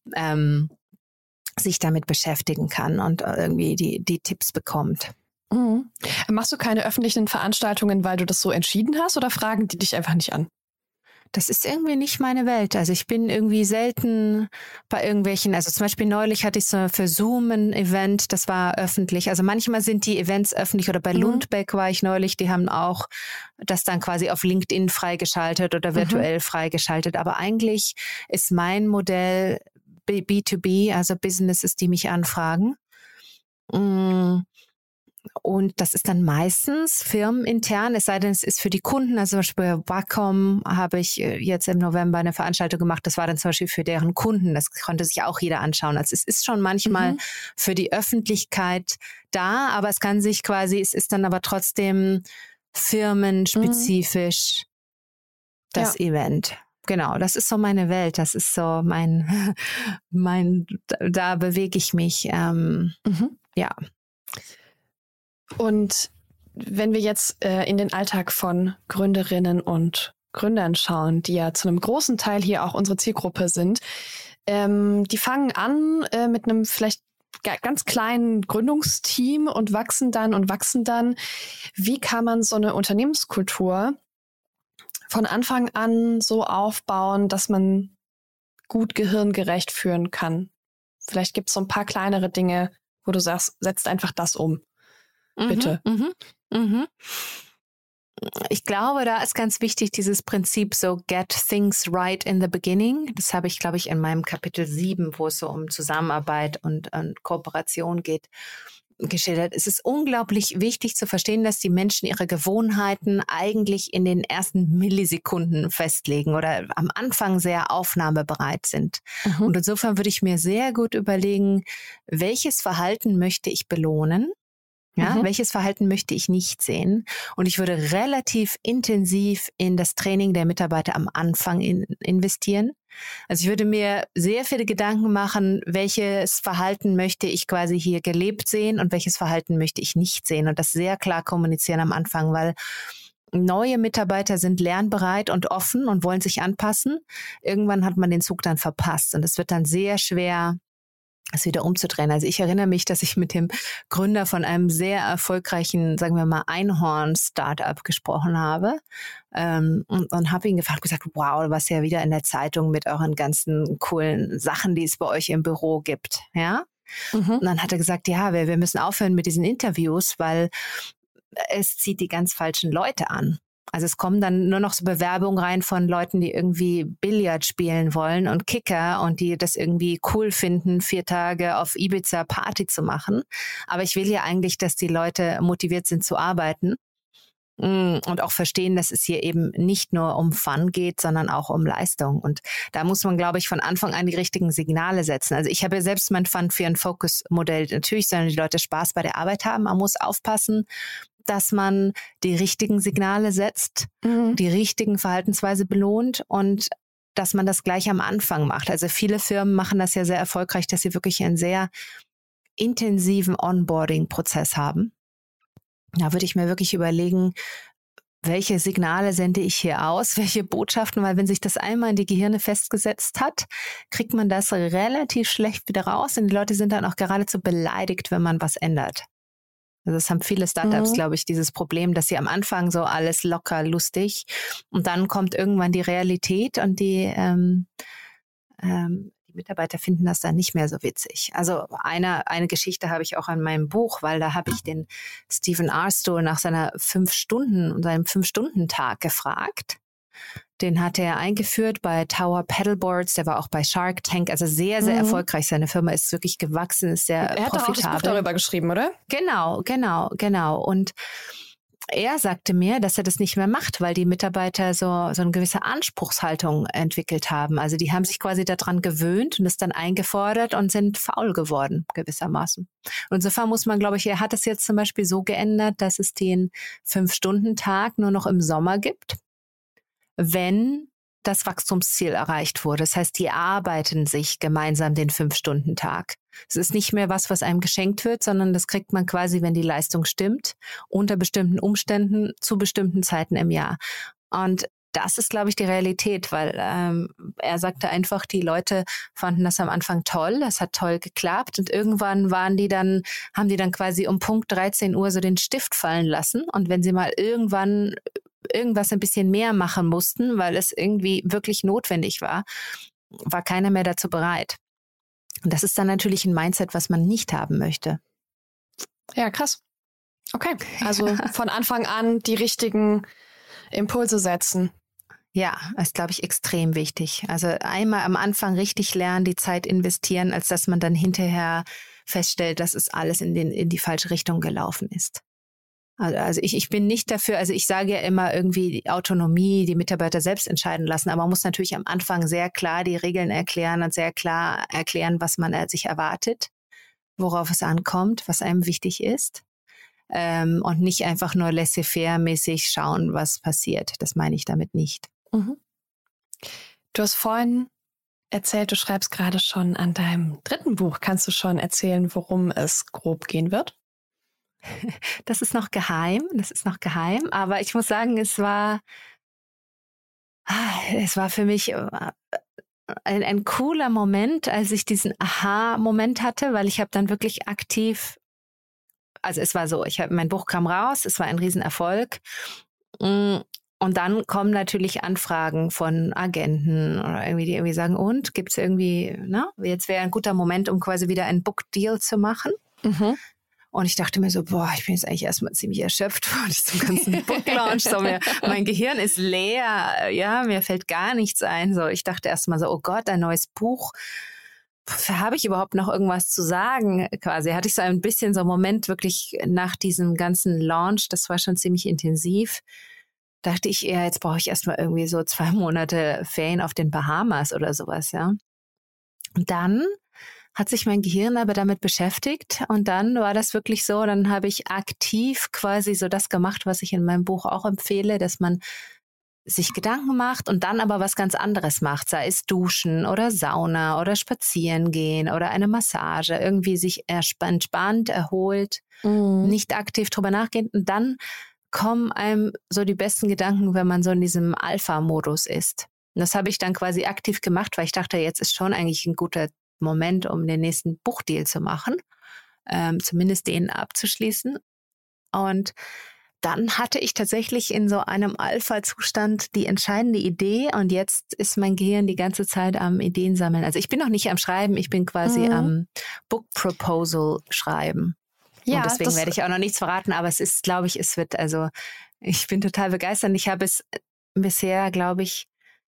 sich damit beschäftigen kann und irgendwie die Tipps bekommt. Mhm. Machst du keine öffentlichen Veranstaltungen, weil du das so entschieden hast oder fragen die dich einfach nicht an? Das ist irgendwie nicht meine Welt. Also ich bin irgendwie selten bei irgendwelchen, also zum Beispiel neulich hatte ich so für Zoom ein Event, das war öffentlich. Also manchmal sind die Events öffentlich oder bei Lundbeck war ich neulich, die haben auch das dann quasi auf LinkedIn freigeschaltet oder virtuell freigeschaltet. Aber eigentlich ist mein Modell B2B, also Businesses, die mich anfragen. Und das ist dann meistens firmenintern, es sei denn, es ist für die Kunden. Also zum Beispiel bei Wacom habe ich jetzt im November eine Veranstaltung gemacht. Das war dann zum Beispiel für deren Kunden. Das konnte sich auch jeder anschauen. Also es ist schon manchmal für die Öffentlichkeit da, aber es kann sich quasi, es ist dann aber trotzdem firmenspezifisch das Event. Genau, das ist so meine Welt. Das ist so da bewege ich mich. Ja. Und wenn wir jetzt in den Alltag von Gründerinnen und Gründern schauen, die ja zu einem großen Teil hier auch unsere Zielgruppe sind, die fangen an mit einem vielleicht ganz kleinen Gründungsteam und wachsen dann. Wie kann man so eine Unternehmenskultur von Anfang an so aufbauen, dass man gut gehirngerecht führen kann? Vielleicht gibt es so ein paar kleinere Dinge, wo du sagst, setzt einfach das um. Bitte. Ich glaube, da ist ganz wichtig dieses Prinzip so get things right in the beginning. Das habe ich, glaube ich, in meinem Kapitel 7, wo es so um Zusammenarbeit und Kooperation geht, geschildert. Es ist unglaublich wichtig zu verstehen, dass die Menschen ihre Gewohnheiten eigentlich in den ersten Millisekunden festlegen oder am Anfang sehr aufnahmebereit sind. Und insofern würde ich mir sehr gut überlegen, welches Verhalten möchte ich belohnen? Ja, welches Verhalten möchte ich nicht sehen? Und ich würde relativ intensiv in das Training der Mitarbeiter am Anfang investieren. Also ich würde mir sehr viele Gedanken machen, welches Verhalten möchte ich quasi hier gelebt sehen und welches Verhalten möchte ich nicht sehen und das sehr klar kommunizieren am Anfang, weil neue Mitarbeiter sind lernbereit und offen und wollen sich anpassen. Irgendwann hat man den Zug dann verpasst und es wird dann sehr schwer, es wieder umzudrehen. Also ich erinnere mich, dass ich mit dem Gründer von einem sehr erfolgreichen, sagen wir mal, Einhorn-Startup gesprochen habe und habe ihn gefragt, gesagt, wow, du warst ja wieder in der Zeitung mit euren ganzen coolen Sachen, die es bei euch im Büro gibt. Ja? Und dann hat er gesagt, ja, wir müssen aufhören mit diesen Interviews, weil es zieht die ganz falschen Leute an. Also es kommen dann nur noch so Bewerbungen rein von Leuten, die irgendwie Billard spielen wollen und Kicker und die das irgendwie cool finden, 4 Tage auf Ibiza Party zu machen. Aber ich will ja eigentlich, dass die Leute motiviert sind zu arbeiten und auch verstehen, dass es hier eben nicht nur um Fun geht, sondern auch um Leistung. Und da muss man, glaube ich, von Anfang an die richtigen Signale setzen. Also ich habe ja selbst mein Fun für ein Focus-Modell. Natürlich sollen die Leute Spaß bei der Arbeit haben. Man muss aufpassen, dass man die richtigen Signale setzt, die richtigen Verhaltensweise belohnt und dass man das gleich am Anfang macht. Also viele Firmen machen das ja sehr erfolgreich, dass sie wirklich einen sehr intensiven Onboarding-Prozess haben. Da würde ich mir wirklich überlegen, welche Signale sende ich hier aus, welche Botschaften, weil wenn sich das einmal in die Gehirne festgesetzt hat, kriegt man das relativ schlecht wieder raus und die Leute sind dann auch geradezu beleidigt, wenn man was ändert. Also das haben viele Startups, glaube ich, dieses Problem, dass sie am Anfang so alles locker, lustig und dann kommt irgendwann die Realität und die Mitarbeiter finden das dann nicht mehr so witzig. Also eine Geschichte habe ich auch an meinem Buch, weil da habe ich den Stephen R. Stoll nach seinem 5-Stunden-Tag gefragt. Den hat er eingeführt bei Tower Paddleboards, der war auch bei Shark Tank, also sehr, sehr erfolgreich. Seine Firma ist wirklich gewachsen, ist sehr profitabel. Er hat doch auch das Buch darüber geschrieben, oder? Genau. Und er sagte mir, dass er das nicht mehr macht, weil die Mitarbeiter so eine gewisse Anspruchshaltung entwickelt haben. Also die haben sich quasi daran gewöhnt und es dann eingefordert und sind faul geworden, gewissermaßen. Und insofern muss man, glaube ich, er hat es jetzt zum Beispiel so geändert, dass es den 5-Stunden-Tag nur noch im Sommer gibt, wenn das Wachstumsziel erreicht wurde. Das heißt, die arbeiten sich gemeinsam den 5-Stunden-Tag. Es ist nicht mehr was einem geschenkt wird, sondern das kriegt man quasi, wenn die Leistung stimmt, unter bestimmten Umständen zu bestimmten Zeiten im Jahr. Und das ist, glaube ich, die Realität, weil er sagte einfach, die Leute fanden das am Anfang toll, das hat toll geklappt und irgendwann haben die dann quasi um Punkt 13 Uhr so den Stift fallen lassen und wenn sie mal irgendwann irgendwas ein bisschen mehr machen mussten, weil es irgendwie wirklich notwendig war keiner mehr dazu bereit. Und das ist dann natürlich ein Mindset, was man nicht haben möchte. Ja, krass. Okay, also von Anfang an die richtigen Impulse setzen. Ja, ist, glaube ich, extrem wichtig. Also einmal am Anfang richtig lernen, die Zeit investieren, als dass man dann hinterher feststellt, dass es alles in die falsche Richtung gelaufen ist. Also ich bin nicht dafür, also ich sage ja immer irgendwie die Autonomie, die Mitarbeiter selbst entscheiden lassen, aber man muss natürlich am Anfang sehr klar die Regeln erklären und sehr klar erklären, was man sich erwartet, worauf es ankommt, was einem wichtig ist und nicht einfach nur laissez-faire-mäßig schauen, was passiert. Das meine ich damit nicht. Mhm. Du hast vorhin erzählt, du schreibst gerade schon an deinem 3. Buch. Kannst du schon erzählen, worum es grob gehen wird? Das ist noch geheim, aber ich muss sagen, es war für mich ein cooler Moment, als ich diesen Aha-Moment hatte, weil ich habe dann wirklich aktiv, also es war so, mein Buch kam raus, es war ein Riesenerfolg und dann kommen natürlich Anfragen von Agenten oder irgendwie, die irgendwie sagen, und gibt's irgendwie, jetzt wäre ein guter Moment, um quasi wieder einen Book-Deal zu machen. Mhm. Und ich dachte mir so, ich bin jetzt eigentlich erstmal ziemlich erschöpft von diesem ganzen Book-Launch. Mein Gehirn ist leer, ja, mir fällt gar nichts ein. So, ich dachte erstmal so, oh Gott, ein neues Buch. Habe ich überhaupt noch irgendwas zu sagen? Quasi hatte ich so ein bisschen so einen Moment wirklich nach diesem ganzen Launch, das war schon ziemlich intensiv. Dachte ich eher, jetzt brauche ich erstmal irgendwie so 2 Monate Ferien auf den Bahamas oder sowas, ja. Und dann hat sich mein Gehirn aber damit beschäftigt und dann war das wirklich so, dann habe ich aktiv quasi so das gemacht, was ich in meinem Buch auch empfehle, dass man sich Gedanken macht und dann aber was ganz anderes macht, sei es Duschen oder Sauna oder spazieren gehen oder eine Massage, irgendwie sich entspannt, erholt, nicht aktiv drüber nachgehen und dann kommen einem so die besten Gedanken, wenn man so in diesem Alpha-Modus ist. Und das habe ich dann quasi aktiv gemacht, weil ich dachte, jetzt ist schon eigentlich ein guter Moment, um den nächsten Buchdeal zu machen, zumindest den abzuschließen. Und dann hatte ich tatsächlich in so einem Alpha-Zustand die entscheidende Idee und jetzt ist mein Gehirn die ganze Zeit am Ideen sammeln. Also ich bin noch nicht am Schreiben, ich bin quasi am Book Proposal schreiben. Ja, und deswegen werde ich auch noch nichts verraten, aber es ist, glaube ich, ich bin total begeistert. Ich habe es bisher, glaube ich,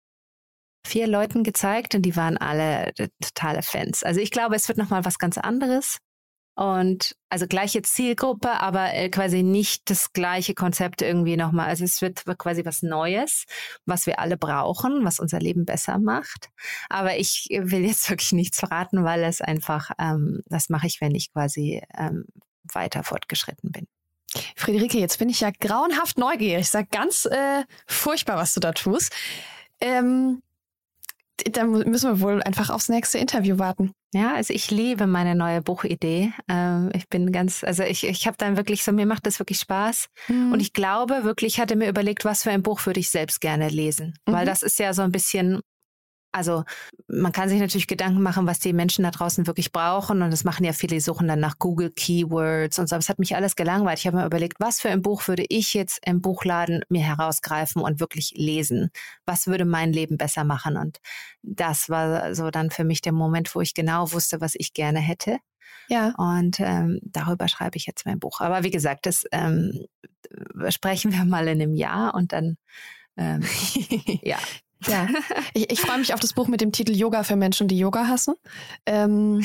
4 Leuten gezeigt und die waren alle totale Fans. Also ich glaube, es wird nochmal was ganz anderes und also gleiche Zielgruppe, aber quasi nicht das gleiche Konzept irgendwie nochmal. Also es wird quasi was Neues, was wir alle brauchen, was unser Leben besser macht. Aber ich will jetzt wirklich nichts verraten, weil es einfach, das mache ich, wenn ich quasi weiter fortgeschritten bin. Friederike, jetzt bin ich ja grauenhaft neugierig. Ich sage ganz furchtbar, was du da tust. Dann müssen wir wohl einfach aufs nächste Interview warten. Ja, also ich liebe meine neue Buchidee. Ich habe dann wirklich so, mir macht das wirklich Spaß. Und ich glaube wirklich, ich hatte mir überlegt, was für ein Buch würde ich selbst gerne lesen. Weil das ist ja so ein bisschen, also man kann sich natürlich Gedanken machen, was die Menschen da draußen wirklich brauchen. Und das machen ja viele, die suchen dann nach Google Keywords und so. Aber es hat mich alles gelangweilt. Ich habe mir überlegt, was für ein Buch würde ich jetzt im Buchladen mir herausgreifen und wirklich lesen? Was würde mein Leben besser machen? Und das war so dann für mich der Moment, wo ich genau wusste, was ich gerne hätte. Ja. Und darüber schreibe ich jetzt mein Buch. Aber wie gesagt, das sprechen wir mal in einem Jahr und dann ja. Ja, ich freue mich auf das Buch mit dem Titel Yoga für Menschen, die Yoga hassen. Wir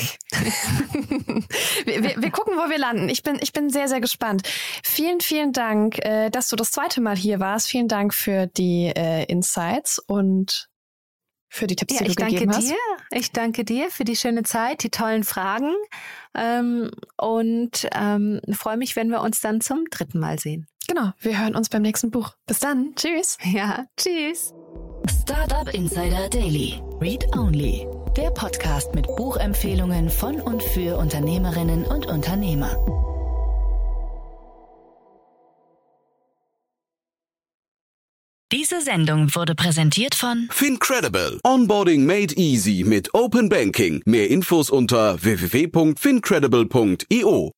gucken, wo wir landen. Ich bin sehr, sehr gespannt. Vielen, vielen Dank, dass du das zweite Mal hier warst. Vielen Dank für die Insights und für die Tipps, die du gegeben hast. Ich danke dir für die schöne Zeit, die tollen Fragen und freue mich, wenn wir uns dann zum 3. Mal sehen. Genau, wir hören uns beim nächsten Buch. Bis dann. Tschüss. Ja, tschüss. Startup Insider Daily. Read Only. Der Podcast mit Buchempfehlungen von und für Unternehmerinnen und Unternehmer. Diese Sendung wurde präsentiert von Fincredible. Onboarding made easy mit Open Banking. Mehr Infos unter www.fincredible.io.